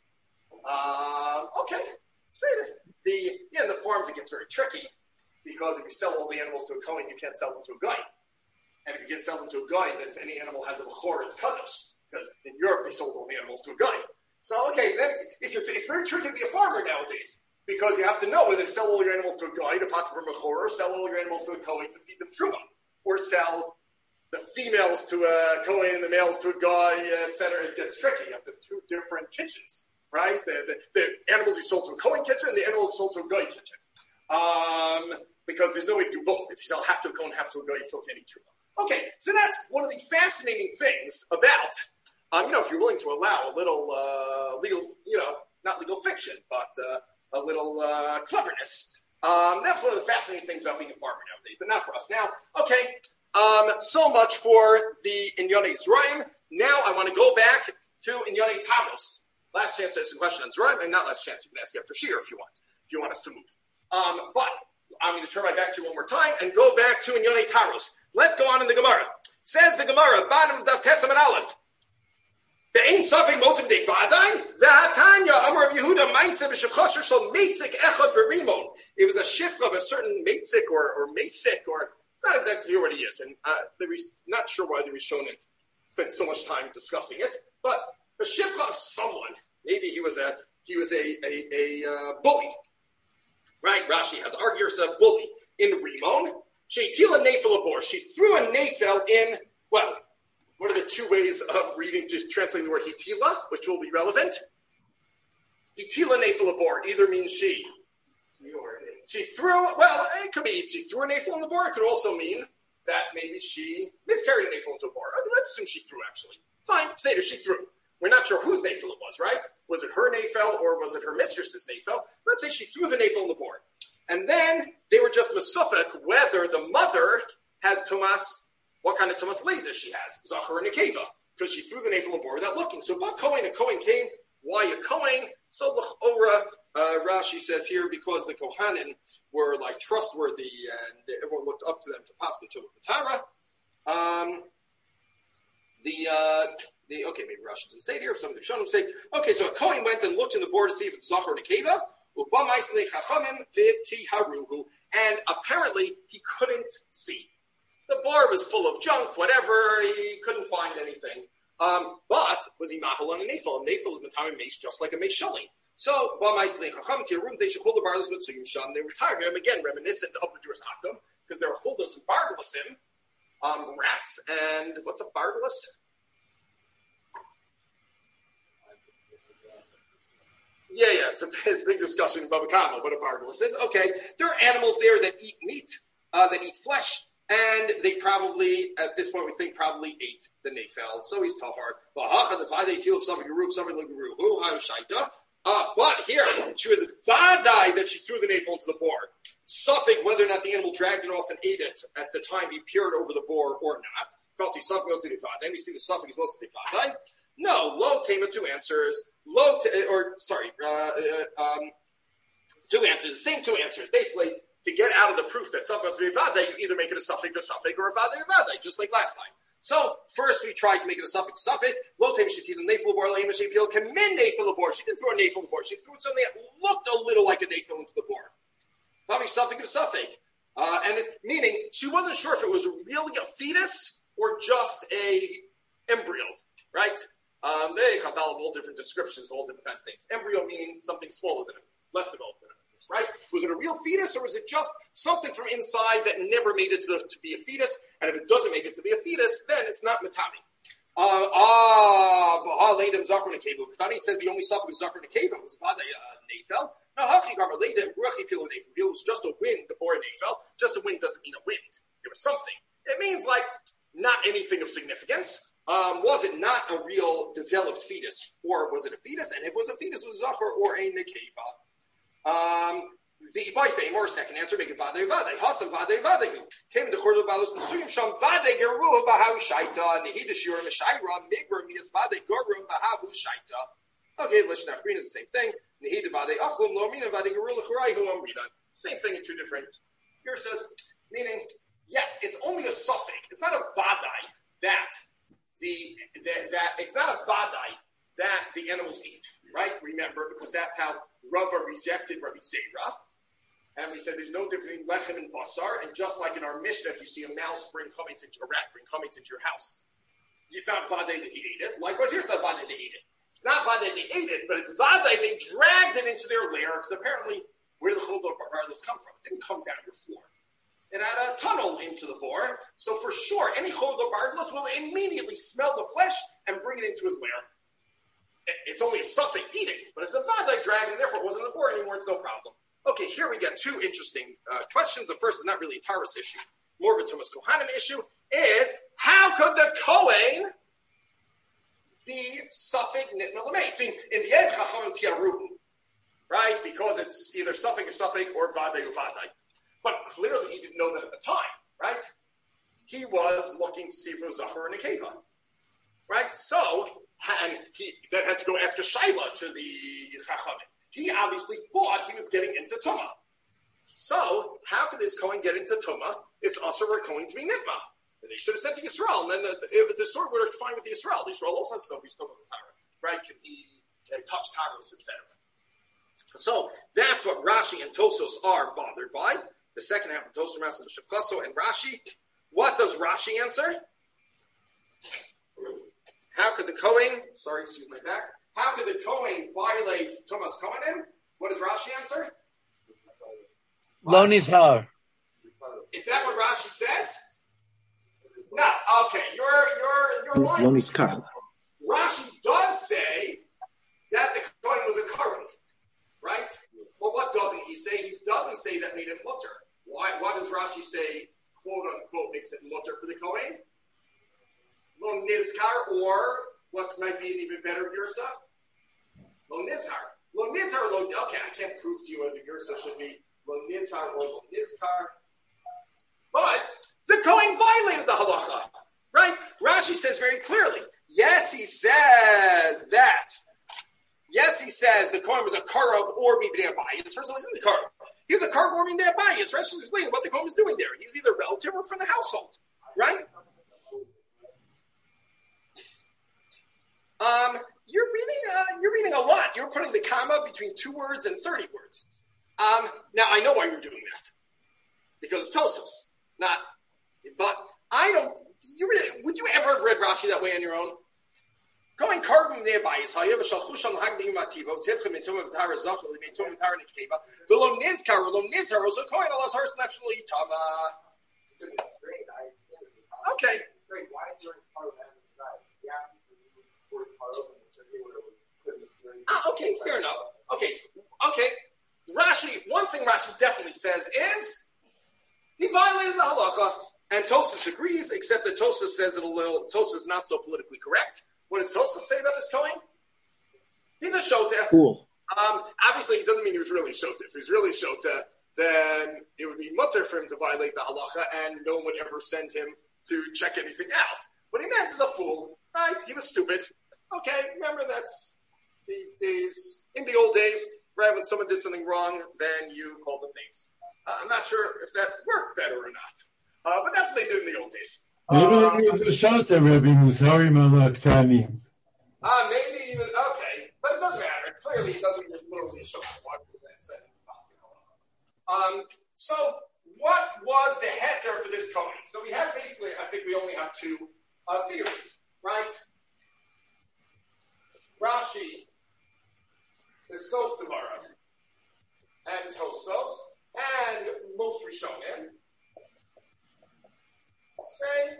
Okay, say that. In the farms, it gets very tricky because if you sell all the animals to a Kohen, you can't sell them to a guy. And if you can't sell them to a guy, then if any animal has a bechor, it's kadosh. Because in Europe, they sold all the animals to a guy. So, okay, then it's very tricky to be a farmer nowadays because you have to know whether to sell all your animals to a guy to pot for a bechor, or sell all your animals to a Kohen to feed them truma, or sell the females to a Kohen and the males to a guy, etc. It gets tricky. You have to have two different kitchens right? The animals you sold to a Kohen kitchen, and the animals sold to a Goy kitchen. Because there's no way to do both. If you sell half to a Kohen, half to a Goy, you still can't eat truma. Okay, so that's one of the fascinating things about, if you're willing to allow a little legal, not legal fiction, but a little cleverness. That's one of the fascinating things about being a farmer nowadays, but not for us. Now, okay, so much for the Inyonei Zraim. Now I want to go back to Inyonei Taros. Last chance to ask a question on Zraim, and not last chance. You can ask after Shir if you want us to move. But I'm going to turn my back to you one more time and go back to Inyonei Taros. Let's go on in the Gemara. Says the Gemara, bottom of Daf Tesam and Aleph. The ain't suffering motim de vadai. The Hatanya Amar of Yehuda Ma'aseh b'shechosher shel meitzik echad berimon. It was a shift of a certain meitzik or meisik, or it's not exactly clear what he is, and not sure why the Rishonim spent so much time discussing it. But a shift of someone. Maybe he was a bully, right? Rashi has arguers a bully in Rimon. Sheitila nefel abor. She threw a nefel in. Well, what are the two ways of translating the word hitila, which will be relevant? Hitila nefel abor either means she threw. Well, it could be she threw a nefel in the bor. It could also mean that maybe she miscarried a nefel into a bor. Let's assume she threw. Actually, fine. Say she threw. We're not sure whose nefel it was, right? Was it her nefel or was it her mistress's nefel? Let's say she threw the nefel in the board. And then they were just mesufik whether the mother has tumas, what kind of tumas leida she has, zachar and nekeva, because she threw the nefel in the board without looking. So what Kohen, a Kohen came, why a Kohen? So l'chora, Rashi says here, because the Kohanim were like trustworthy and everyone looked up to them to pass the Torah. Okay, maybe Rashi doesn't say it here. Some of the Rishonim say, okay, so a Kohen went and looked in the board to see if it's Zachar or Nekeva, and apparently he couldn't see. The board was full of junk, whatever, he couldn't find anything. But was he mahal on a nefel? A nefel is matami mace, just like a mace shulling. So, they retired him, again, reminiscent of the Juris Akam, because there were holders and bardalasim, rats, and what's a bardalas? Yeah, it's a big discussion in Baba Kama, what a bardalas is. Okay, there are animals there that eat meat, that eat flesh, and they probably, at this point, we think probably ate the nefel. So he's tahar. But here, she was vadai that she threw the nefel into the boar. Suffix whether or not the animal dragged it off and ate it at the time he peered over the boar or not. Because he suffix mostly vadai. And we see the suffix is mostly vadai. No, lo tema, two answers. Two answers, the same two answers. Basically, to get out of the proof that something must be vadai, you either make it a suffix or a vadai, just like last time. So first we tried to make it a suffix. Lo tema shetil nefil bar leima shepil kamin nefil bor. She didn't throw a nefil in the bor. She threw something that looked a little like a nefil into the bor. Probably suffix and suffix, meaning she wasn't sure if it was really a fetus or just a embryo, right? They Chazal have all different descriptions, all different kinds of things. Embryo meaning something smaller than it, less developed than it, right? Was it a real fetus or was it just something from inside that never made it to be a fetus? And if it doesn't make it to be a fetus, then it's not matami. He says the only suffix was Zachar Nekeva was Vada Nefel. Now, it was just a wind or a Nefel. Just a wind doesn't mean a wind. It was something. It means like not anything of significance. Was it not a real developed fetus, or was it a fetus? And if it was a fetus, it was Zachar or a Nekeva. The Ibai more second answer, make it Vade Vade. Hasam Vade Vade. Came to Chordo Balos Nusuyim Sham Vade Geru Bahavi Shaita, Nehidashur Mishaira, Migrum Mias Vade Gorum Bahavu Shaita. Okay, Lishna Green is the same thing. Nehid Vade Achlum Lomina Vade Geru Lachuraihu Amrida. Same thing in two different. Here it says, meaning, yes, it's only a suffix. It's not a Vadai that it's not a Vadai that the animals eat, right? Remember, because that's how Rava rejected Rabbi Zera. And we said there's no difference between lechem and basar. And just like in our Mishnah, if you see a mouse bring chametz into a rat, bring chametz into your house, it's not vadei that he ate it. Likewise here, it's not vadei they ate it. It's not vadei they ate it, but it's vadei they dragged it into their lair, because apparently where did the choldor barbaros come from? It didn't come down your floor. It had a tunnel into the boar. So for sure, any choldor barbaros will immediately smell the flesh and bring it into his lair. it's only a suffix eating, but it's a vaday dragon, and therefore it wasn't in the board anymore. It's no problem. Okay, here we get two interesting questions. The first is not really a Taurus issue, more of a Tumas Kohanim issue, is how could the Kohen be suffix nitna l'meis? I mean, in the end, Chachamim tiaruhu, right? Because it's either suffix or vaday uvadai. But clearly he didn't know that at the time, right? He was looking to see if it was Zachar or Nekeva, right? So, and he then had to go ask a Shaila to the Chachamim. He obviously thought he was getting into Tumah. So, how could this Kohen get into Tumah? It's also for Kohen to be Nitma. And they should have sent to Yisrael, and then the story would have fine with Yisrael. Yisrael also has to know if he's Tumah with Tara, right? Can he touch Taros, etc.? So, that's what Rashi and Tosos are bothered by. The second half of Tosos, Master Shefchaso, and Rashi. What does Rashi answer? How could the Kohen, excuse my back, how could the Kohen violate Tumas Kohanim? What does Rashi answer? Lo nizhar. Is that what Rashi says? No. Okay, you're lying. Lo nizkar. Rashi does say that the Kohen was a Karev, right? Well, what doesn't he say? He doesn't say that made him mutter. Why does Rashi say, quote unquote, makes it mutter for the Kohen? Lo nizkar, or what might be an even better girsa? Lo nizhar. Lo nizhar, okay, I can't prove to you whether the girsa should be lo nizhar or lo nizkar. But the Kohen violated the halacha, right? Rashi says very clearly, yes, he says the Kohen was a Karov or Mibnei Abayis. First of all, he's in the Karov. He was a Karov or Mibnei Abayis. Rashi is explaining what the Kohen was doing there. He was either relative or from the household, right? You're reading a lot. You're putting the comma between 2 words and 30 words. Now, I know why you're doing that. Because of Tosos. But I don't, would you ever have read Rashi that way on your own? Going carbon nearby is how you have a shalchush on hagdi mativo, tifchim into a tara zachel, into a tara nikeva, the lo nizkar, lo nizhar, so coin alas hars naturally tama. Okay. Why is there a part of that inside? Okay, fair enough. Okay. Rashi, one thing Rashi definitely says is he violated the halacha, and Tosas agrees, except that Tosas says it a little. Tosas is not so politically correct. What does Tosas say about this Kohen? He's a shoteh. Cool. Obviously, it doesn't mean he was really shoteh. If he's really shoteh, then it would be mutter for him to violate the halacha, and no one would ever send him to check anything out. What he meant is a fool, right? He was stupid. Okay, remember that's the days, in the old days, right? When someone did something wrong, then you call them names. I'm not sure if that worked better or not, but that's what they did in the old days. Maybe he was a shota, Rabbi Musari Malak Tani. Maybe he was, okay, but it doesn't matter. Clearly, it doesn't mean it's literally a shota. Why would that say? So, what was the heter for this Kohen? So we have basically, I think we only have 2 theories, right? Rashi, the Sof Devarav, and Tosos, and most Rishonim say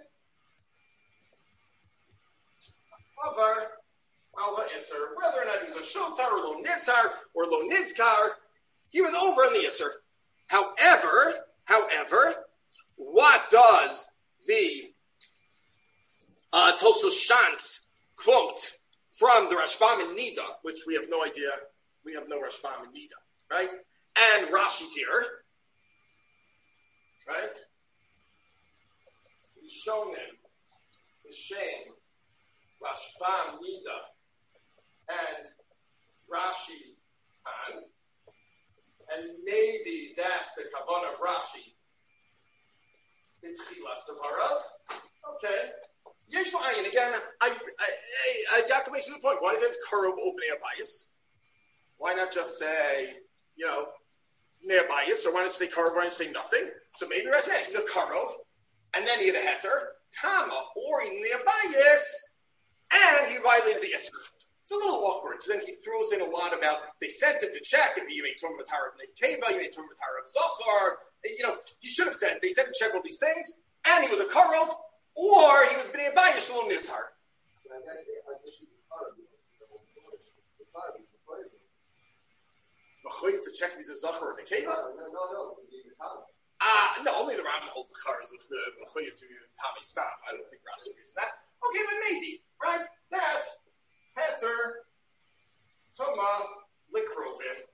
Avar al ha'isser, whether or not he was a Shotar or Lo Nizhar or Lo Nizkar, he was over on the Isser. However, what does the Tosos Shantz quote from the Rashbam in Nida, which we have no idea, we have no Rashbam in Nida, right? And Rashi here, right? He's shown him the shame, Rashbam Nida, and Rashi Han, and maybe that's the kavanah of Rashi. It's Chilas Devarav. Okay. Yesh La'ayin, again, Yaakov makes a good point. Why does it have Karov opening a bias? Why not just say, near bias, or why not say Karov, why not say nothing? So maybe he's a Karov, and then he had a heter, comma, or he near bias, and he violated the Isser. It's a little awkward, because then he throws in a lot about, they sent him to check if you made Torah Matara of Nekeva, you made Torah Matara of Zohar. He should have said, they sent him to check all these things, and he was a Karov, or he was B'nai Abayis Shalom Nizhar. mechuyev to check if he's a zachar or nekeva? No. No, only the Rambam holds the char is mechuyev to Tommy Stam. I don't think Rashi agrees with that. Okay, but maybe, right? That heter tuma likrovin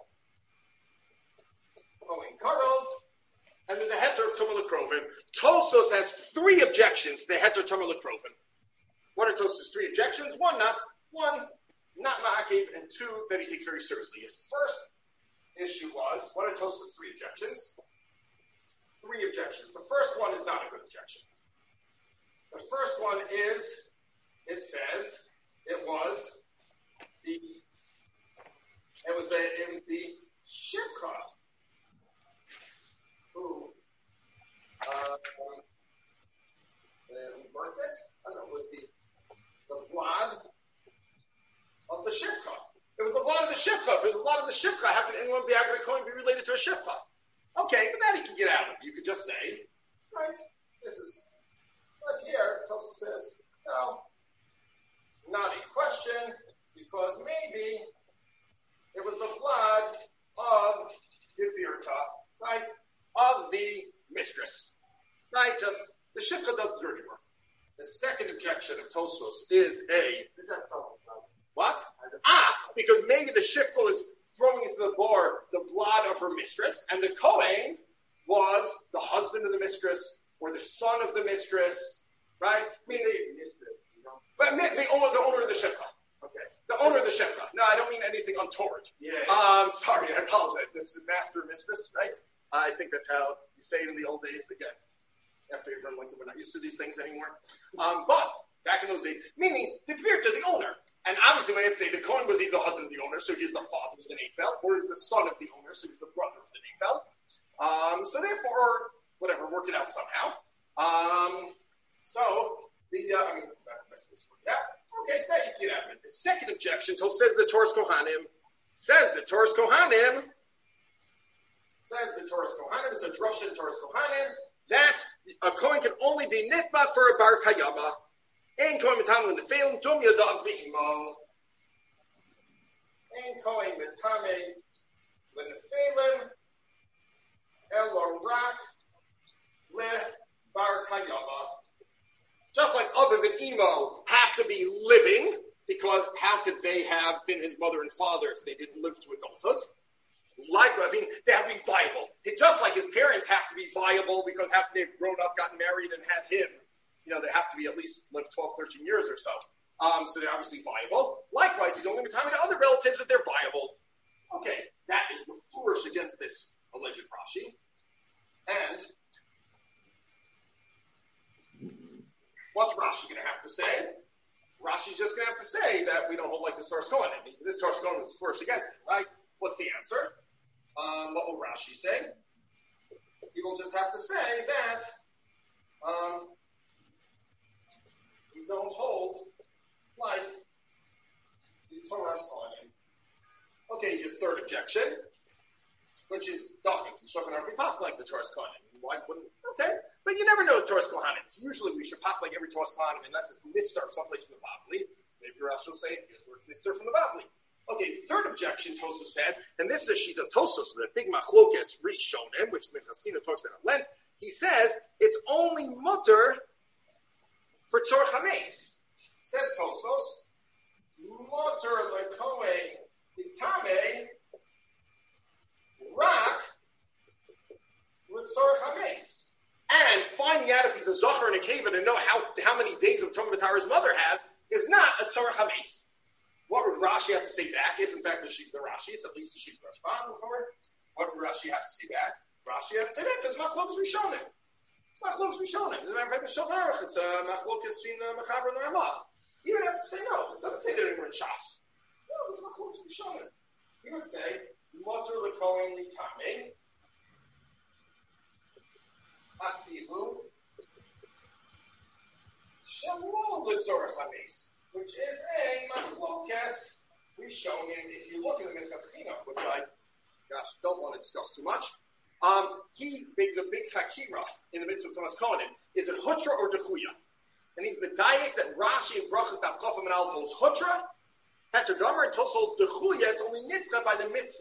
going karov, and there's a heter of tuma likrovin. Tosfos has 3 objections to the heter tuma likrovin. What are Tosfos' 3 objections? One, not ma'akev, and 2 that he takes very seriously. His first issue was, what are Tosfos' 3 objections? 3 objections. The first one is not a good objection. The first one is, it says, it was the shivcha who birthed it. I don't know. It was the vlad of the shivcha. It was the vlad of the shivcha. If it was the vlad of the shivcha, how could anyone be going to be related to a shivcha? Okay, but that he can get out of. You could just say, right, this is, but here, Tosfos says, no, not a question, because maybe it was the flood of Gifirta, right, of the mistress, right, just, the shivcha does dirty work. The second objection of Tosfos is what? Because maybe the shivcha is throwing into the bar the vlad of her mistress, and the Kohen was the husband of the mistress or the son of the mistress, right? But the owner of the shivcha. Okay. The owner of the shivcha. No, I don't mean anything untoward. Yeah. Sorry, I apologize. It's the master mistress, right? I think that's how you say it in the old days. Again, after Abraham Lincoln, we're not used to these things anymore. But back in those days, meaning the clear to the owner. And obviously, when I say the Kohen was either the husband of the owner, so he's the father of the Nefel, or he's the son of the owner, so he's the brother of the Nefel. So therefore, whatever, work it out somehow. Okay, so that you get out of it. The second objection, says the Torah Kohanim, it's a drush in Torah Kohanim, that a Kohen can only be nitba for a bar kayama. Ein Kohen mitamim l'nefelim dum yadav v'imo. Ein Kohen mitamim l'nefelim elo rak le'bar kayama. Just like Aviv and Imo have to be living, because how could they have been his mother and father if they didn't live to adulthood? They have to be viable. Just like his parents have to be viable, because after they've grown up, gotten married, and had him, they have to be at least 12, 13 years or so. So they're obviously viable. Likewise, he's only time to other relatives that they're viable. Okay, that is foolish against this alleged Rashi. And what's Rashi going to have to say? Rashi's just going to have to say that we don't hold like this Torah Kohen. This Torah Kohen is foolish against it, right? What's the answer? What will Rashi say? He will just have to say that we don't hold like the Torah Kohen. Okay, his third objection, which is Dachik. Shofan Arfi pass like the Torah Kohen. Why wouldn't? Okay, but you never know with Torah Kohanim. Usually we should pass like every Torah Kohanim unless it's Nistar someplace from the Bavli. Maybe Rashi will say here's where it's Nistar from the Bavli. Okay, third objection, Tosfos says, and this is a sheet of Tosfos, the big machlokes Rishonim, which Minchaskina talks about at length. He says it's only mutter for Tzor Chametz. Says Tosfos, mutter lekohen itame rak l'Tzor Chametz. And finding out if he's a Zohar and a Kavan and know how many days of Tumah B'Tara's mother has is not a Tzor Chametz. What would Rashi have to say back? If in fact the sheet of the Rashi, it's at least the sheet of Rashban before. What would Rashi have to say back? Rashi have to say back, there's machlokes Rishonim. It's machlokes Rishonim. As a matter of fact, it's a machlokes between the Mechaber and the Ramah. He would have to say no. It doesn't say that anywhere in Shas. No, there's machlokes Rishonim. He would say, Motor lekohen litame, afilu, shalom l'tzorach hames. Which is a machlokes Rishonim. If you look at the Minchas Chinuch, which I, don't want to discuss too much, he makes a big chakira in the midst of Thomas Kohanim. Is it hutra or dechuya? And he's medayek that Rashi and Brachas Daf Chofim and Alf holds hutra, Heter Gomer, and Tosfos dechuya. It's only nitcha by the mitzvah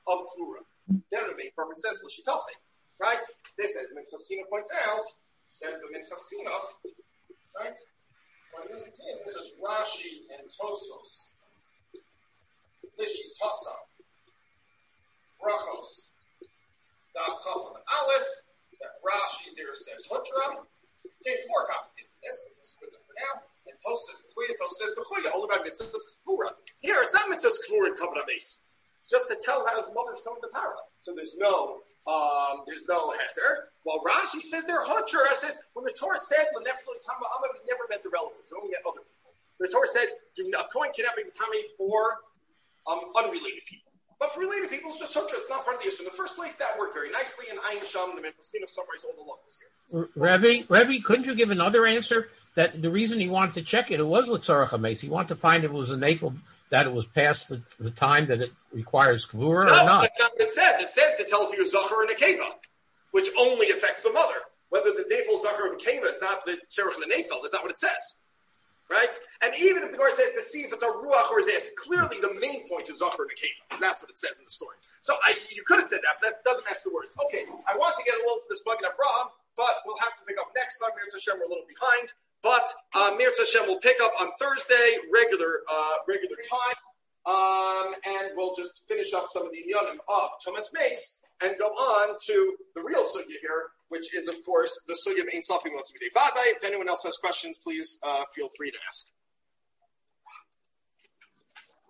of Kvura. Then it would make perfect sense, L'shitase, right? This, as the Minchas Chinuch points out, says the Minchas Chinuch, right? This is Rashi and Tosos. L'shitasa, Brachos, Daf Chaf on Aleph, that Rashi there says Hutra. Okay, it's more complicated. This is good for now. And Tosos says Bechuya, Tosos says Bechuya, all about Mitzvahs Kvura. Here, it's not Mitzvahs Kvura in Kavod HaMeis. Just to tell how his mother's coming to Tara. So there's no heter. While Rashi says they're Hutra, says when the Torah said L'nefesh Tama Amma, we never meant the relatives. We only meant other people. The Torah said a Kohen cannot be Tame for unrelated people. But for related people, it's just Hutra. It's not part of the issue. In the first place, that worked very nicely, and Ayin Sham, the Minchas Chinuch summarize all the logos here. Rebbe, couldn't you give another answer? That the reason he wanted to check it was L'tzorach HaMeis. He wanted to find if it was a nafel, that it was past the time that it requires Kvura or not. No, that's not what it says. It says to tell if you're Zachar and a Keva, which only affects the mother. Whether the nafel Zachar of a Keva is not the Tzerach of the nafel, that's not what it says. Right? And even if the Gemara says to see if it's a Ruach or this, clearly the main point is Zachar and a Keva, because that's what it says in the story. So you could have said that, but that doesn't match the words. Okay, I want to get a little to this Magen Avraham, but we'll have to pick up next time. Mirz Hashem, we're a little behind. But Mirz Hashem will pick up on Thursday, regular time, and we'll just finish up some of the inyanim of Thomas Mace and go on to the real sugya here, which is, of course, the sugya of Ein Safim Lo Tzimidei Vadai. If anyone else has questions, please feel free to ask.